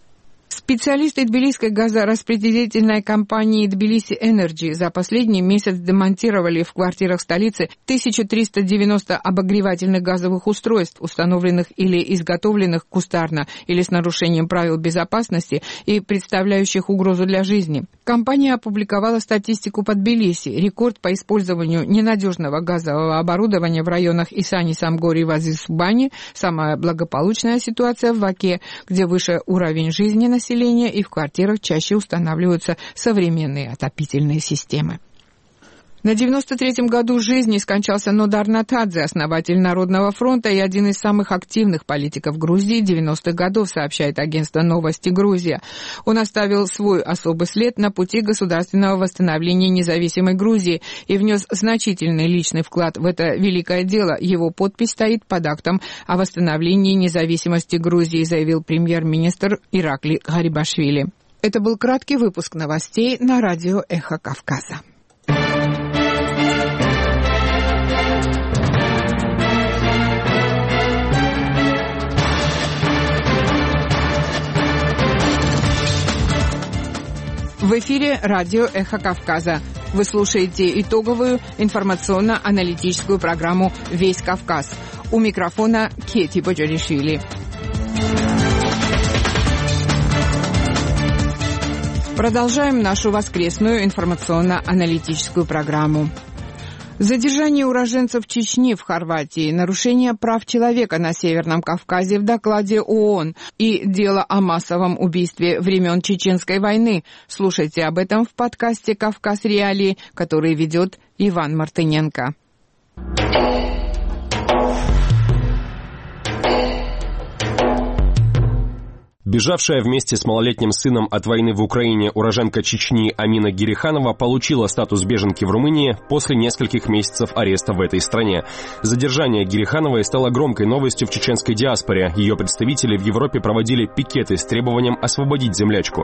Специалисты тбилисской газораспределительной компании «Тбилиси Энерджи» за последний месяц демонтировали в квартирах столицы 1390 обогревательных газовых устройств, установленных или изготовленных кустарно или с нарушением правил безопасности и представляющих угрозу для жизни. Компания опубликовала статистику по Тбилиси. Рекорд по использованию ненадежного газового оборудования в районах Исани, Самгори и Вазис-Бани, самая благополучная ситуация в Оке, где выше уровень жизни населения и в квартирах чаще устанавливаются современные отопительные системы. На 93-м году жизни скончался Нодар Натадзе, основатель Народного фронта и один из самых активных политиков Грузии 90-х годов, сообщает агентство «Новости Грузия». Он оставил свой особый след на пути государственного восстановления независимой Грузии и внес значительный личный вклад в это великое дело. Его подпись стоит под актом о восстановлении независимости Грузии, заявил премьер-министр Иракли Гарибашвили. Это был краткий выпуск новостей на радио «Эхо Кавказа». В эфире радио «Эхо Кавказа». Вы слушаете итоговую информационно-аналитическую программу «Весь Кавказ». У микрофона Кети Боджоришвили. Продолжаем нашу воскресную информационно-аналитическую программу. Задержание уроженцев Чечни в Хорватии, нарушение прав человека на Северном Кавказе в докладе ООН и дело о массовом убийстве времен Чеченской войны. Слушайте об этом в подкасте «Кавказ Реалии», который ведет Иван Мартыненко. Бежавшая вместе с малолетним сыном от войны в Украине уроженка Чечни Амина Гириханова получила статус беженки в Румынии после нескольких месяцев ареста в этой стране. Задержание Гирихановой стало громкой новостью в чеченской диаспоре. Ее представители в Европе проводили пикеты с требованием освободить землячку.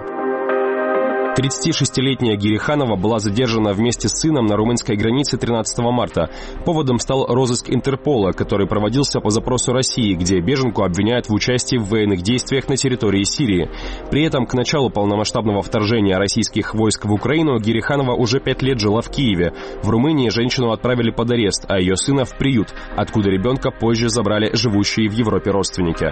36-летняя Гириханова была задержана вместе с сыном на румынской границе 13 марта. Поводом стал розыск Интерпола, который проводился по запросу России, где беженку обвиняют в участии в военных действиях на территории Сирии. При этом к началу полномасштабного вторжения российских войск в Украину Гириханова уже 5 лет жила в Киеве. В Румынии женщину отправили под арест, а ее сына в приют, откуда ребенка позже забрали живущие в Европе родственники.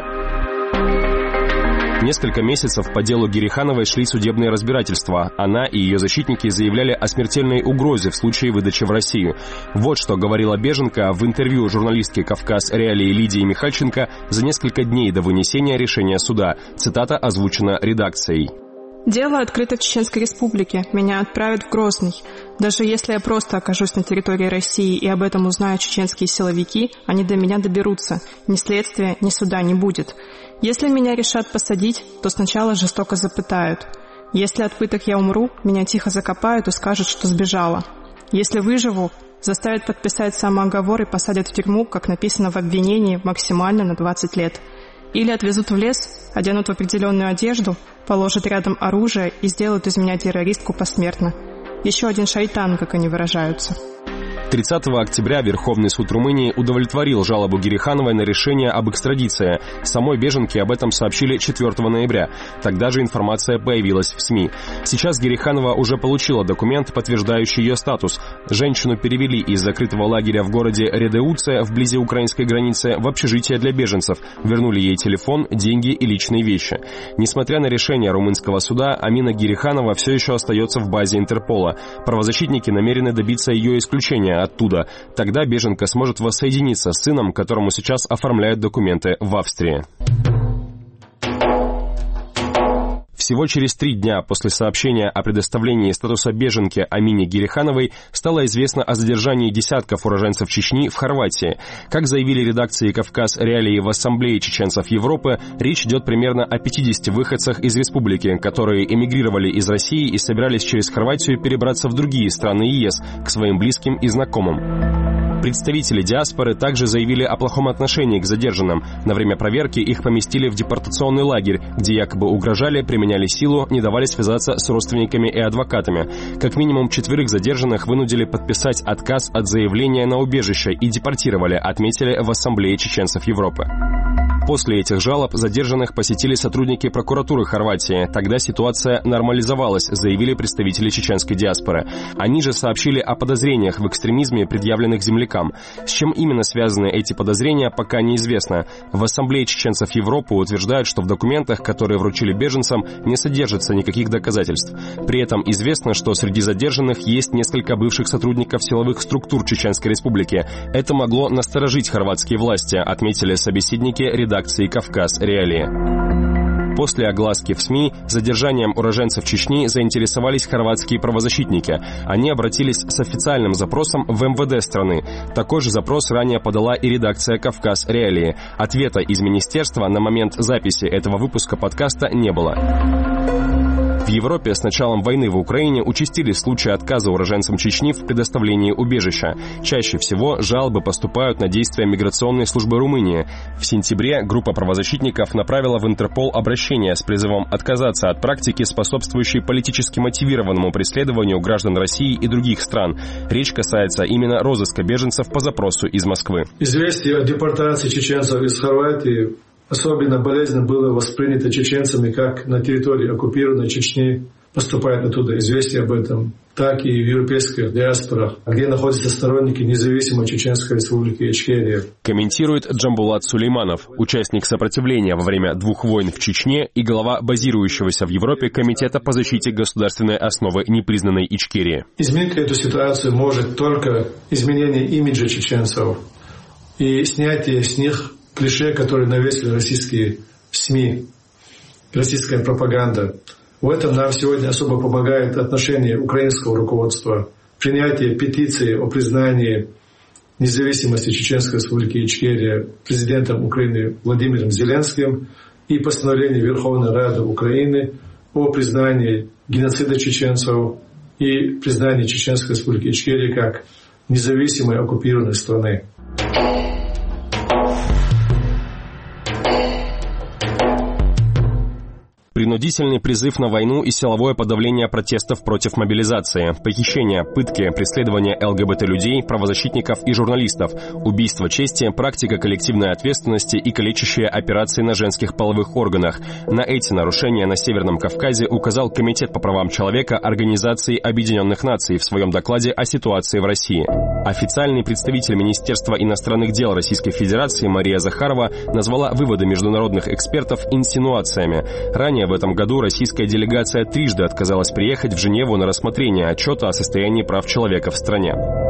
Несколько месяцев по делу Гирихановой шли судебные разбирательства. Она и ее защитники заявляли о смертельной угрозе в случае выдачи в Россию. Вот что говорила беженка в интервью журналистке «Кавказ Реалии» Лидии Михальченко за несколько дней до вынесения решения суда. Цитата озвучена редакцией. «Дело открыто в Чеченской Республике. Меня отправят в Грозный. Даже если я просто окажусь на территории России и об этом узнают чеченские силовики, они до меня доберутся. Ни следствия, ни суда не будет. Если меня решат посадить, то сначала жестоко запытают. Если от пыток я умру, меня тихо закопают и скажут, что сбежала. Если выживу, заставят подписать самооговор и посадят в тюрьму, как написано в обвинении, максимально на 20 лет. Или отвезут в лес, оденут в определенную одежду, положат рядом оружие и сделают из меня террористку посмертно. Еще один шайтан, как они выражаются». 30 октября Верховный суд Румынии удовлетворил жалобу Гирихановой на решение об экстрадиции. Самой беженке об этом сообщили 4 ноября. Тогда же информация появилась в СМИ. Сейчас Гириханова уже получила документ, подтверждающий ее статус. Женщину перевели из закрытого лагеря в городе Редеуце, вблизи украинской границы, в общежитие для беженцев. Вернули ей телефон, деньги и личные вещи. Несмотря на решение румынского суда, Амина Гириханова все еще остается в базе Интерпола. Правозащитники намерены добиться ее исключения оттуда. Тогда беженка сможет воссоединиться с сыном, которому сейчас оформляют документы в Австрии. Всего через 3 дня после сообщения о предоставлении статуса беженки Амине Гирихановой стало известно о задержании десятков уроженцев Чечни в Хорватии. Как заявили редакции «Кавказ Реалии» в Ассамблее чеченцев Европы, речь идет примерно о 50 выходцах из республики, которые эмигрировали из России и собирались через Хорватию перебраться в другие страны ЕС, к своим близким и знакомым. Представители диаспоры также заявили о плохом отношении к задержанным. На время проверки их поместили в депортационный лагерь, где якобы угрожали, применяли силу, не давали связаться с родственниками и адвокатами. Как минимум 4 задержанных вынудили подписать отказ от заявления на убежище и депортировали, отметили в Ассамблее чеченцев Европы. После этих жалоб задержанных посетили сотрудники прокуратуры Хорватии. Тогда ситуация нормализовалась, заявили представители чеченской диаспоры. Они же сообщили о подозрениях в экстремизме, предъявленных землякам. С чем именно связаны эти подозрения, пока неизвестно. В Ассамблее чеченцев Европы утверждают, что в документах, которые вручили беженцам, не содержится никаких доказательств. При этом известно, что среди задержанных есть несколько бывших сотрудников силовых структур Чеченской Республики. Это могло насторожить хорватские власти, отметили собеседники редакции «Кавказ. Реалии». После огласки в СМИ задержанием уроженцев Чечни заинтересовались хорватские правозащитники. Они обратились с официальным запросом в МВД страны. Такой же запрос ранее подала и редакция «Кавказ. Реалии». Ответа из министерства на момент записи этого выпуска подкаста не было. В Европе с началом войны в Украине участились случаи отказа уроженцам Чечни в предоставлении убежища. Чаще всего жалобы поступают на действия миграционной службы Румынии. В сентябре группа правозащитников направила в Интерпол обращение с призывом отказаться от практики, способствующей политически мотивированному преследованию граждан России и других стран. Речь касается именно розыска беженцев по запросу из Москвы. Известие о депортации чеченцев из Хорватии особенно болезненно было воспринято чеченцами, как на территории оккупированной Чечни поступает оттуда известие об этом, так и в европейских диаспорах, где находятся сторонники независимой Чеченской Республики Ичкерия. Комментирует Джамбулат Сулейманов, участник сопротивления во время 2 войн в Чечне и глава базирующегося в Европе Комитета по защите государственной основы непризнанной Ичкерии. Изменить эту ситуацию может только изменение имиджа чеченцев и снятие с них клише, которые навесили российские СМИ, российская пропаганда. В этом нам сегодня особо помогает отношение украинского руководства, принятие петиции о признании независимости Чеченской Республики Ичкерия президентом Украины Владимиром Зеленским и постановление Верховной Рады Украины о признании геноцида чеченцев и признании Чеченской Республики Ичкерия как независимой оккупированной страны. Принудительный призыв на войну и силовое подавление протестов против мобилизации, похищения, пытки, преследование ЛГБТ-людей, правозащитников и журналистов, убийство чести, практика коллективной ответственности и калечащие операции на женских половых органах. На эти нарушения на Северном Кавказе указал Комитет по правам человека Организации Объединенных Наций в своем докладе о ситуации в России. Официальный представитель Министерства иностранных дел Российской Федерации Мария Захарова назвала выводы международных экспертов инсинуациями. Ранее в этом году российская делегация трижды отказалась приехать в Женеву на рассмотрение отчета о состоянии прав человека в стране.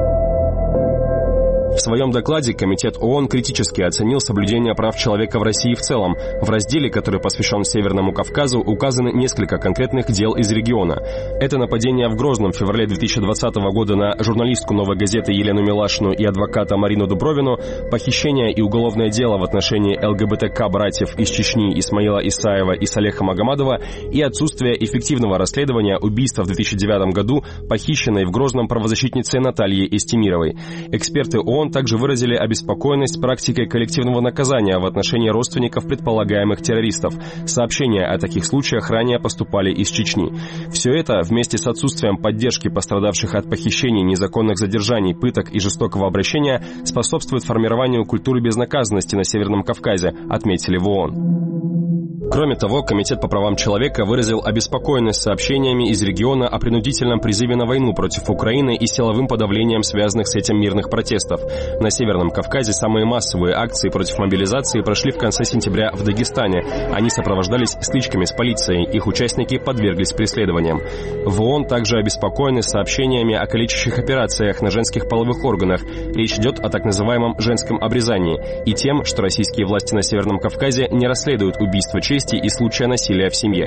В своем докладе Комитет ООН критически оценил соблюдение прав человека в России в целом. В разделе, который посвящен Северному Кавказу, указаны несколько конкретных дел из региона. Это нападение в Грозном в феврале 2020 года на журналистку «Новой газеты» Елену Милашину и адвоката Марину Дубровину, похищение и уголовное дело в отношении ЛГБТК-братьев из Чечни Исмаила Исаева и Салеха Магомадова и отсутствие эффективного расследования убийства в 2009 году похищенной в Грозном правозащитницы Натальи Истемировой. Эксперты ООН также выразили обеспокоенность практикой коллективного наказания в отношении родственников предполагаемых террористов. Сообщения о таких случаях ранее поступали из Чечни. Все это вместе с отсутствием поддержки пострадавших от похищений, незаконных задержаний, пыток и жестокого обращения способствует формированию культуры безнаказанности на Северном Кавказе, отметили в ООН. Кроме того, Комитет по правам человека выразил обеспокоенность сообщениями из региона о принудительном призыве на войну против Украины и силовым подавлением связанных с этим мирных протестов. На Северном Кавказе самые массовые акции против мобилизации прошли в конце сентября в Дагестане. Они сопровождались стычками с полицией, их участники подверглись преследованиям. В ООН также обеспокоены сообщениями о калечащих операциях на женских половых органах. Речь идет о так называемом женском обрезании и тем, что российские власти на Северном Кавказе не расследуют убийства чести и случая насилия в семье.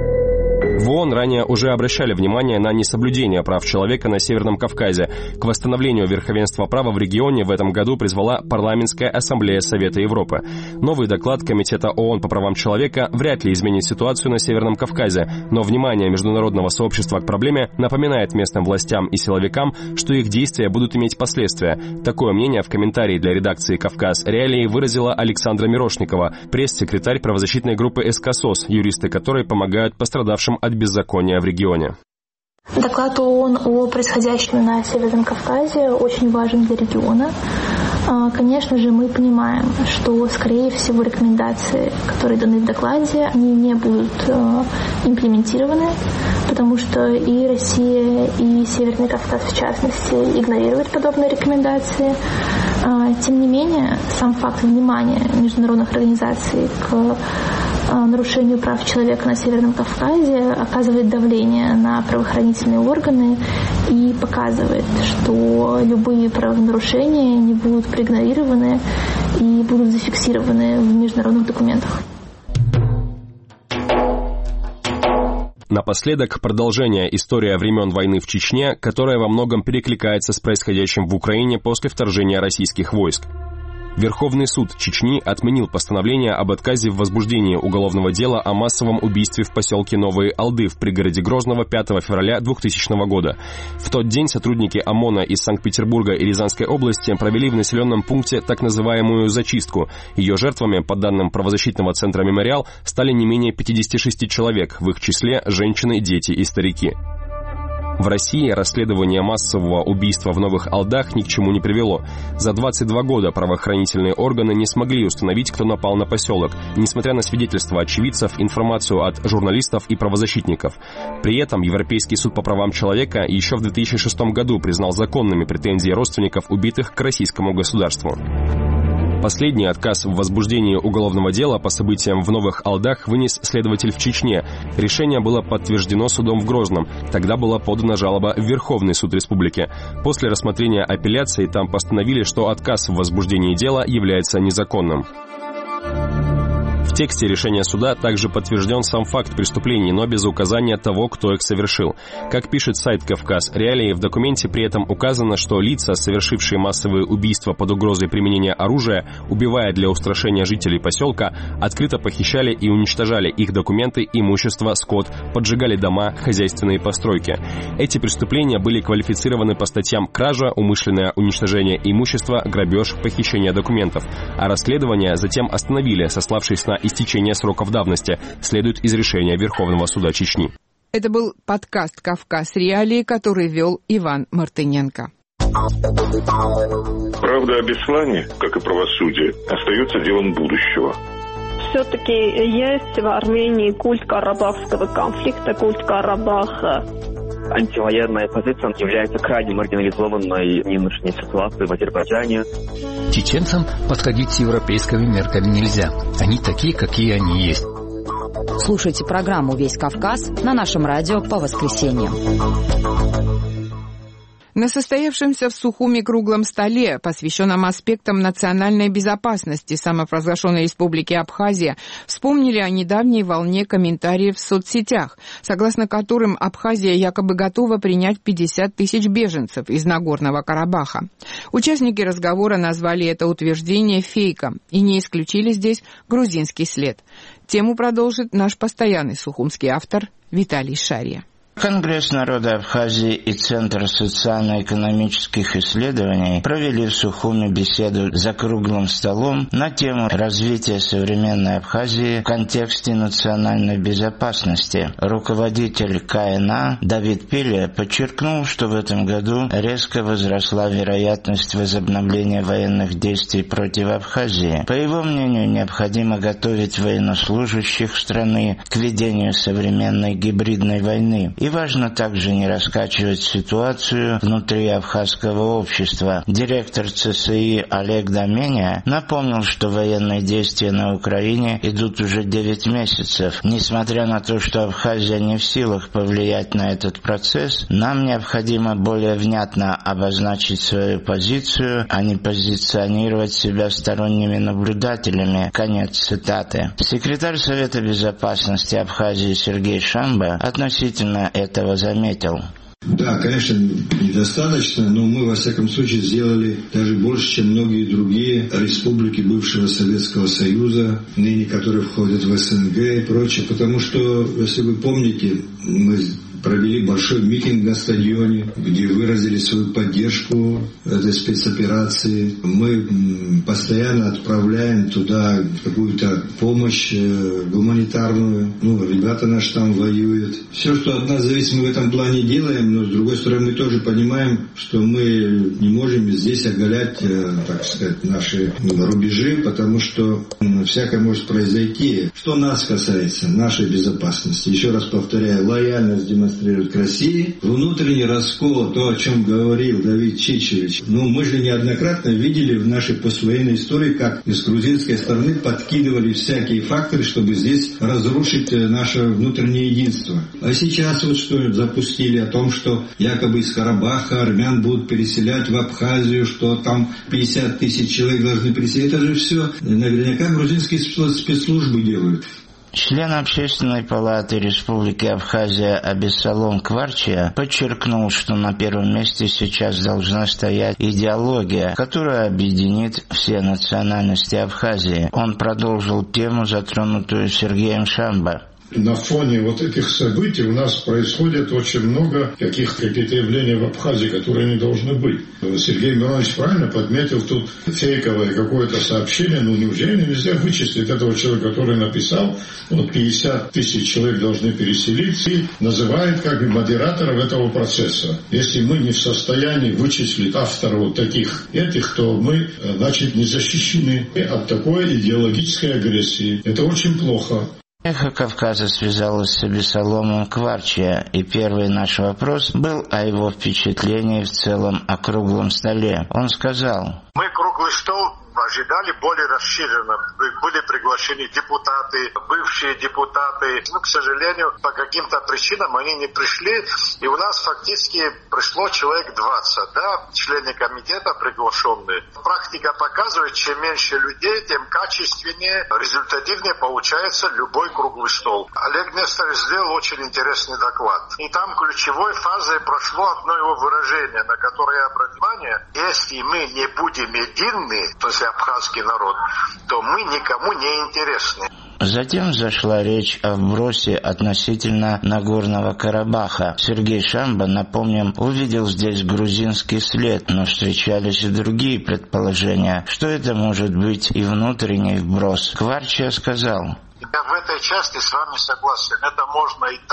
В ООН ранее уже обращали внимание на несоблюдение прав человека на Северном Кавказе. К восстановлению верховенства права в регионе в этом году призвала Парламентская ассамблея Совета Европы. Новый доклад Комитета ООН по правам человека вряд ли изменит ситуацию на Северном Кавказе, но внимание международного сообщества к проблеме напоминает местным властям и силовикам, что их действия будут иметь последствия. Такое мнение в комментарии для редакции «Кавказ. Реалии» выразила Александра Мирошникова, пресс-секретарь правозащитной группы СКСОС, юристы которой помогают пострадавшим от беззакония в регионе. Доклад ООН о происходящем на Северном Кавказе очень важен для региона. Конечно же, мы понимаем, что, скорее всего, рекомендации, которые даны в докладе, они не будут имплементированы, потому что и Россия, и Северный Кавказ, в частности, игнорируют подобные рекомендации. Тем не менее, сам факт внимания международных организаций к нарушению прав человека на Северном Кавказе оказывает давление на правоохранительные органы и показывает, что любые правонарушения не будут проигнорированы и будут зафиксированы в международных документах. Напоследок, продолжение истории времен войны в Чечне, которая во многом перекликается с происходящим в Украине после вторжения российских войск. Верховный суд Чечни отменил постановление об отказе в возбуждении уголовного дела о массовом убийстве в поселке Новые Алды в пригороде Грозного 5 февраля 2000 года. В тот день сотрудники ОМОНа из Санкт-Петербурга и Рязанской области провели в населенном пункте так называемую зачистку. Ее жертвами, по данным правозащитного центра «Мемориал», стали не менее 56 человек, в их числе женщины, дети и старики. В России расследование массового убийства в Новых Алдах ни к чему не привело. За 22 года правоохранительные органы не смогли установить, кто напал на поселок, несмотря на свидетельства очевидцев, информацию от журналистов и правозащитников. При этом Европейский суд по правам человека еще в 2006 году признал законными претензии родственников убитых к российскому государству. Последний отказ в возбуждении уголовного дела по событиям в Новых Алдах вынес следователь в Чечне. Решение было подтверждено судом в Грозном. Тогда была подана жалоба в Верховный суд республики. После рассмотрения апелляции там постановили, что отказ в возбуждении дела является незаконным. В тексте решения суда также подтвержден сам факт преступлений, но без указания того, кто их совершил. Как пишет сайт «Кавказ Реалии», в документе при этом указано, что лица, совершившие массовые убийства под угрозой применения оружия, убивая для устрашения жителей поселка, открыто похищали и уничтожали их документы, имущество, скот, поджигали дома, хозяйственные постройки. Эти преступления были квалифицированы по статьям кража, умышленное уничтожение имущества, грабеж, похищение документов. А расследование затем остановили, сославшись на истечение сроков давности, следует из решения Верховного суда Чечни. Это был подкаст «Кавказ Реалии», который вел Иван Мартыненко. Правда о Беслане, как и правосудие, остается делом будущего. Все-таки есть в Армении культ карабахского конфликта, культ Карабаха. Антивоенная позиция является крайне маргинализованной в нынешней ситуации в Азербайджане. Чеченцам подходить с европейскими мерками нельзя. Они такие, какие они есть. Слушайте программу «Весь Кавказ» на нашем радио по воскресеньям. На состоявшемся в Сухуми круглом столе, посвященном аспектам национальной безопасности самопровозглашенной республики Абхазия, вспомнили о недавней волне комментариев в соцсетях, согласно которым Абхазия якобы готова принять 50 тысяч беженцев из Нагорного Карабаха. Участники разговора назвали это утверждение фейком и не исключили здесь грузинский след. Тему продолжит наш постоянный сухумский автор Виталий Шария. Конгресс народа Абхазии и Центр социально-экономических исследований провели в Сухуми беседу за круглым столом на тему развития современной Абхазии в контексте национальной безопасности. Руководитель КНА Давид Пиле подчеркнул, что в этом году резко возросла вероятность возобновления военных действий против Абхазии. По его мнению, необходимо готовить военнослужащих страны к ведению современной гибридной войны. И важно также не раскачивать ситуацию внутри абхазского общества. Директор ЦСИ Олег Доменя напомнил, что военные действия на Украине идут уже 9 месяцев. Несмотря на то, что Абхазия не в силах повлиять на этот процесс, нам необходимо более внятно обозначить свою позицию, а не позиционировать себя сторонними наблюдателями. Конец цитаты. Секретарь Совета безопасности Абхазии Сергей Шамба относительно этого заметил. Да, конечно, недостаточно, но мы, во всяком случае, сделали даже больше, чем многие другие республики бывшего Советского Союза, ныне которые входят в СНГ и прочее, потому что, если вы помните, мы провели большой митинг на стадионе, где выразили свою поддержку этой спецоперации. Мы постоянно отправляем туда какую-то помощь гуманитарную. Ребята наши там воюют. Все, что от нас зависит, мы в этом плане делаем, но с другой стороны мы тоже понимаем, что мы не можем здесь оголять, так сказать, наши рубежи, потому что всякое может произойти. Что нас касается, нашей безопасности, еще раз повторяю, лояльность демонстрирует к России, внутренний раскол, то, о чем говорил Давид Чичевич. Мы же неоднократно видели в нашей поствоенной истории, как с грузинской стороны подкидывали всякие факторы, чтобы здесь разрушить наше внутреннее единство. А сейчас вот что запустили о том, что якобы из Карабаха армян будут переселять в Абхазию, что там 50 тысяч человек должны переселить. Это же все наверняка грузинские спецслужбы делают. Член Общественной палаты Республики Абхазия Абессалом Кварчия подчеркнул, что на первом месте сейчас должна стоять идеология, которая объединит все национальности Абхазии. Он продолжил тему, затронутую Сергеем Шамбо. На фоне вот этих событий у нас происходит очень много каких-то явлений в Абхазии, которые не должны быть. Сергей Миронович правильно подметил тут фейковое какое-то сообщение. Неужели нельзя вычислить этого человека, который написал, 50 тысяч человек должны переселиться, и называет как бы модераторов этого процесса. Если мы не в состоянии вычислить автора вот таких то мы, значит, не защищены от такой идеологической агрессии. Это очень плохо. Эхо Кавказа связалось с Абессаломом Кварчия, и первый наш вопрос был о его впечатлении в целом о круглом столе. Он сказал: «Мы круглый стол ожидали более расширенно. Были приглашены депутаты, бывшие депутаты. К сожалению, по каким-то причинам они не пришли. И у нас фактически пришло человек 20, члены комитета приглашенные. Практика показывает, чем меньше людей, тем качественнее, результативнее получается любой круглый стол. Олег Несторов сделал очень интересный доклад. И там ключевой фазой прошло одно его выражение, на которое я обратил внимание. Если мы не будем едины, то есть абхазский народ, то мы никому не интересны. Затем зашла речь о вбросе относительно Нагорного Карабаха. Сергей Шамбо, напомним, увидел здесь грузинский след, но встречались и другие предположения, что это может быть и внутренний вброс. Кварчия сказал: Я в этой части с вами согласен. Это можно и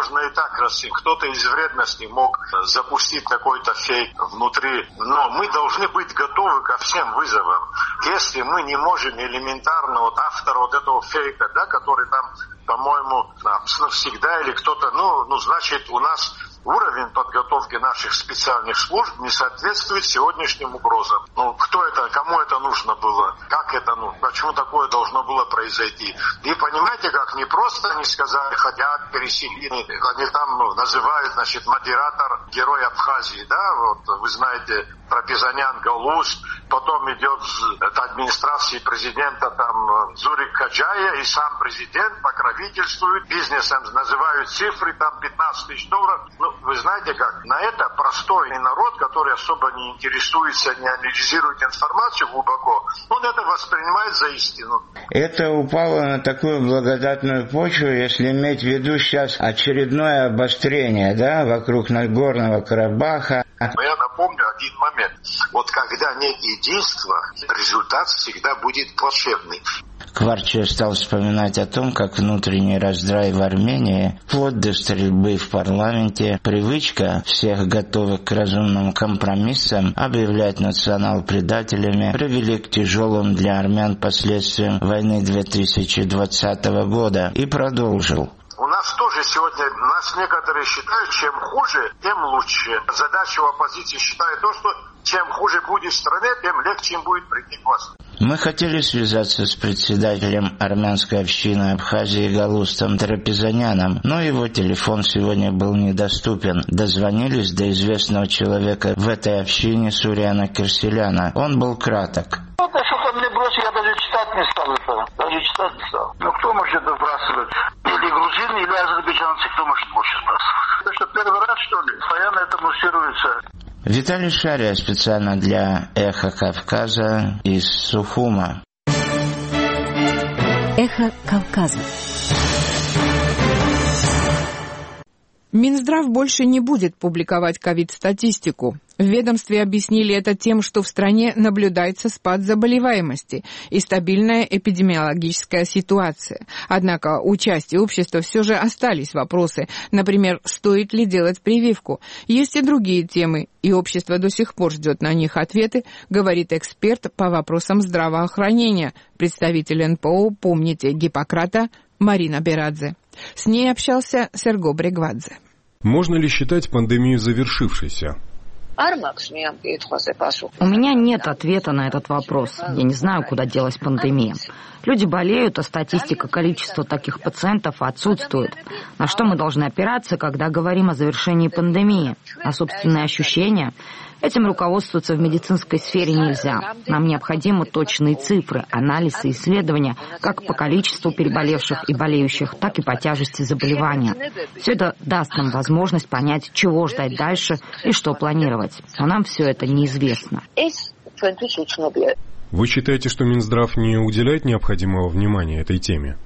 так расценить. Кто-то из вредности мог запустить какой-то фейк внутри. Но мы должны быть готовы ко всем вызовам. Если мы не можем элементарно автора этого фейка, который там, по-моему, навсегда или кто-то, значит, у нас уровень подготовки наших специальных служб не соответствует сегодняшним угрозам. Кто это, кому это нужно было, как это, почему такое должно было произойти. И понимаете, как не просто они сказали, хотят переселить, они там называют, модератор герой Абхазии, вы знаете, Трапезанян Галус, потом идет от администрации президента Зурик Хаджая, и сам президент покровительствует, бизнесом называют цифры, $15 тысяч. Вы знаете как, на это простой народ, который особо не интересуется, не анализирует информацию глубоко, он это воспринимает за истину. Это упало на такую благодатную почву, если иметь в виду сейчас очередное обострение, вокруг Нагорного Карабаха. Но я напомню один момент. Когда нет единства, результат всегда будет плачевный. Кварчия стал вспоминать о том, как внутренний раздрай в Армении, вплоть до стрельбы в парламенте, привычка всех готовых к разумным компромиссам объявлять национал-предателями привели к тяжелым для армян последствиям войны 2020 года, и продолжил. У нас тоже сегодня, некоторые считают, чем хуже, тем лучше. Задача у оппозиции считает то, что чем хуже будет в стране, тем легче им будет прийти к власти. Мы хотели связаться с председателем армянской общины Абхазии Галустом Трапезаняном, но его телефон сегодня был недоступен. Дозвонились до известного человека в этой общине Суриана Кирселяна. Он был краток. Это что-то мне бросили, я даже читать не стал это. Кто может выбрасывать? Или грузины, или азербайджанцы, кто может больше выбрасывать? Это что, первый раз, что ли? Постоянно это муссируется. Виталий Шария специально для «Эхо Кавказа» из Сухума. «Эхо Кавказа». Минздрав больше не будет публиковать ковид-статистику. В ведомстве объяснили это тем, что в стране наблюдается спад заболеваемости и стабильная эпидемиологическая ситуация. Однако у части общества все же остались вопросы. Например, стоит ли делать прививку? Есть и другие темы, и общество до сих пор ждет на них ответы, говорит эксперт по вопросам здравоохранения, представитель НПО «Помните Гиппократа» Марина Берадзе. С ней общался Серго Брегвадзе. Можно ли считать пандемию завершившейся? У меня нет ответа на этот вопрос. Я не знаю, куда делась пандемия. Люди болеют, а статистика количества таких пациентов отсутствует. На что мы должны опираться, когда говорим о завершении пандемии? На собственные ощущения? Этим руководствоваться в медицинской сфере нельзя. Нам необходимы точные цифры, анализ и исследования как по количеству переболевших и болеющих, так и по тяжести заболевания. Все это даст нам возможность понять, чего ждать дальше и что планировать. Но нам все это неизвестно. Вы считаете, что Минздрав не уделяет необходимого внимания этой теме?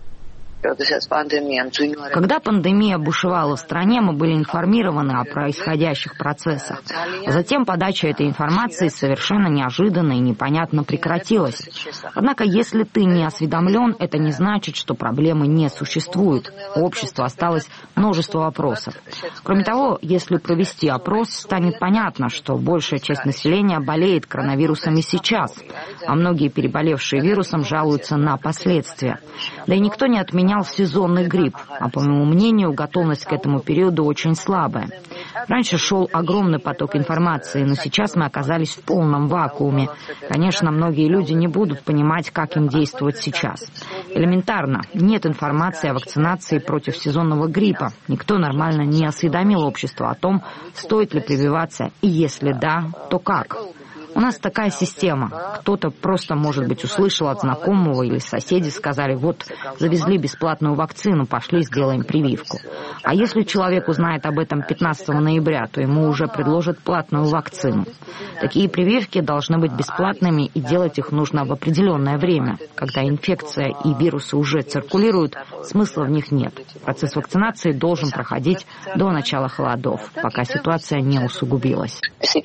Когда пандемия бушевала в стране, мы были информированы о происходящих процессах. Затем подача этой информации совершенно неожиданно и непонятно прекратилась. Однако, если ты не осведомлен, это не значит, что проблемы не существуют. У общества осталось множество вопросов. Кроме того, если провести опрос, станет понятно, что большая часть населения болеет коронавирусом и сейчас, а многие переболевшие вирусом жалуются на последствия. Да и никто не отменял сезонный грипп, а по моему мнению, готовность к этому периоду очень слабая. Раньше шел огромный поток информации, но сейчас мы оказались в полном вакууме. Конечно, многие люди не будут понимать, как им действовать сейчас. Элементарно, нет информации о вакцинации против сезонного гриппа. Никто нормально не осведомил общество о том, стоит ли прививаться, и если да, то как. У нас такая система. Кто-то просто, может быть, услышал от знакомого или соседей, сказали, вот, завезли бесплатную вакцину, пошли, сделаем прививку. А если человек узнает об этом 15 ноября, то ему уже предложат платную вакцину. Такие прививки должны быть бесплатными, и делать их нужно в определенное время. Когда инфекция и вирусы уже циркулируют, смысла в них нет. Процесс вакцинации должен проходить до начала холодов, пока ситуация не усугубилась.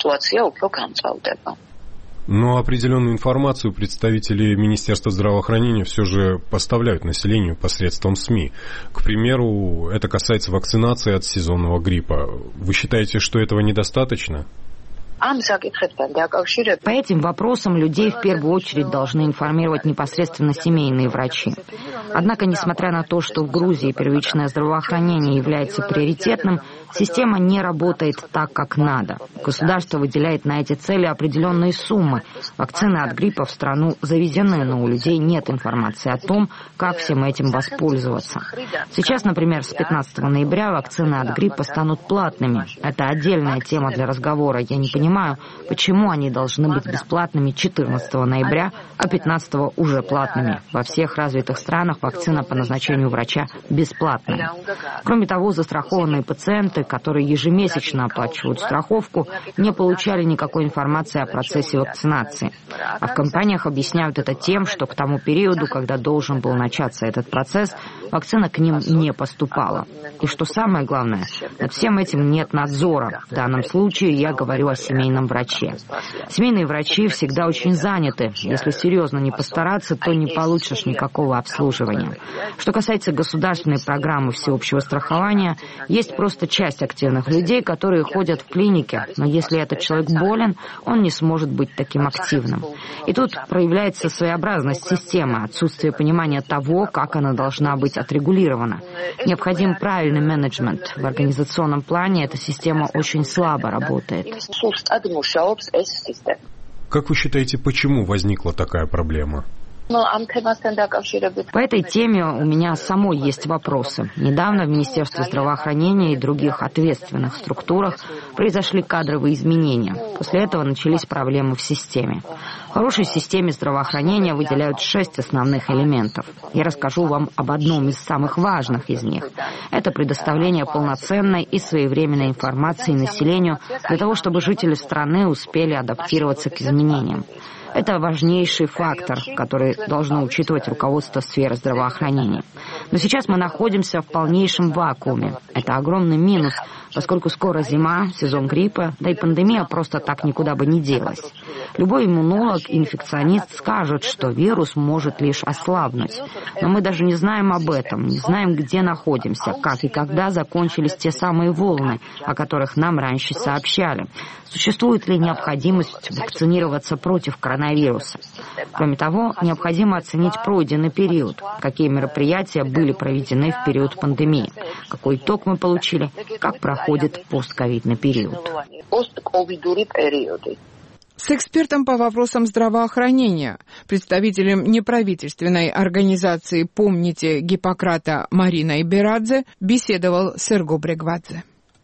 Но определенную информацию представители Министерства здравоохранения все же поставляют населению посредством СМИ. К примеру, это касается вакцинации от сезонного гриппа. Вы считаете, что этого недостаточно? По этим вопросам людей в первую очередь должны информировать непосредственно семейные врачи. Однако, несмотря на то, что в Грузии первичное здравоохранение является приоритетным, система не работает так, как надо. Государство выделяет на эти цели определенные суммы. Вакцины от гриппа в страну завезены, но у людей нет информации о том, как всем этим воспользоваться. Сейчас, например, с 15 ноября вакцины от гриппа станут платными. Это отдельная тема для разговора. Я не понимаю, почему они должны быть бесплатными 14 ноября, а 15 уже платными. Во всех развитых странах вакцина по назначению врача бесплатная. Кроме того, застрахованные пациенты, которые ежемесячно оплачивают страховку, не получали никакой информации о процессе вакцинации. А в компаниях объясняют это тем, что к тому периоду, когда должен был начаться этот процесс, вакцина к ним не поступала. И что самое главное, над всем этим нет надзора. В данном случае я говорю о семейном враче. Семейные врачи всегда очень заняты. Если серьезно не постараться, то не получишь никакого обслуживания. Что касается государственной программы всеобщего страхования, есть просто часть активных людей, которые ходят в клинике, но если этот человек болен, он не сможет быть таким активным. И тут проявляется своеобразность системы, отсутствие понимания того, как она должна быть отрегулирована. Необходим правильный менеджмент. В организационном плане эта система очень слабо работает. Как вы считаете, почему возникла такая проблема? По этой теме у меня самой есть вопросы. Недавно в Министерстве здравоохранения и других ответственных структурах произошли кадровые изменения. После этого начались проблемы в системе. В хорошей системе здравоохранения выделяют 6 основных элементов. Я расскажу вам об одном из самых важных из них. Это предоставление полноценной и своевременной информации населению для того, чтобы жители страны успели адаптироваться к изменениям. Это важнейший фактор, который должно учитывать руководство сферы здравоохранения. Но сейчас мы находимся в полнейшем вакууме. Это огромный минус, поскольку скоро зима, сезон гриппа, да и пандемия просто так никуда бы не делась. Любой иммунолог и инфекционист скажут, что вирус может лишь ослабнуть. Но мы даже не знаем об этом, не знаем, где находимся, как и когда закончились те самые волны, о которых нам раньше сообщали. Существует ли необходимость вакцинироваться против коронавируса? Кроме того, необходимо оценить пройденный период, какие мероприятия были проведены в период пандемии, какой итог мы получили, как проходит постковидный период. С экспертом по вопросам здравоохранения, представителем неправительственной организации «Помните Гиппократа» Мариной Берадзе беседовал Серго Брегвадзе.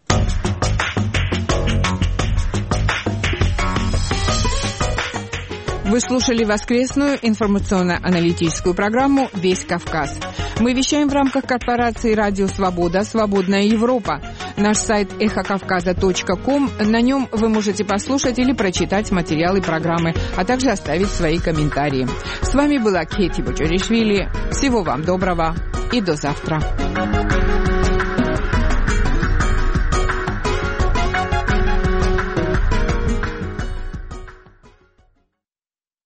Вы слушали воскресную информационно-аналитическую программу «Весь Кавказ». Мы вещаем в рамках корпорации «Радио Свобода. Свободная Европа». Наш сайт эхокавказа.ком. На нем вы можете послушать или прочитать материалы программы, а также оставить свои комментарии. С вами была Кети Бочаришвили. Всего вам доброго и до завтра.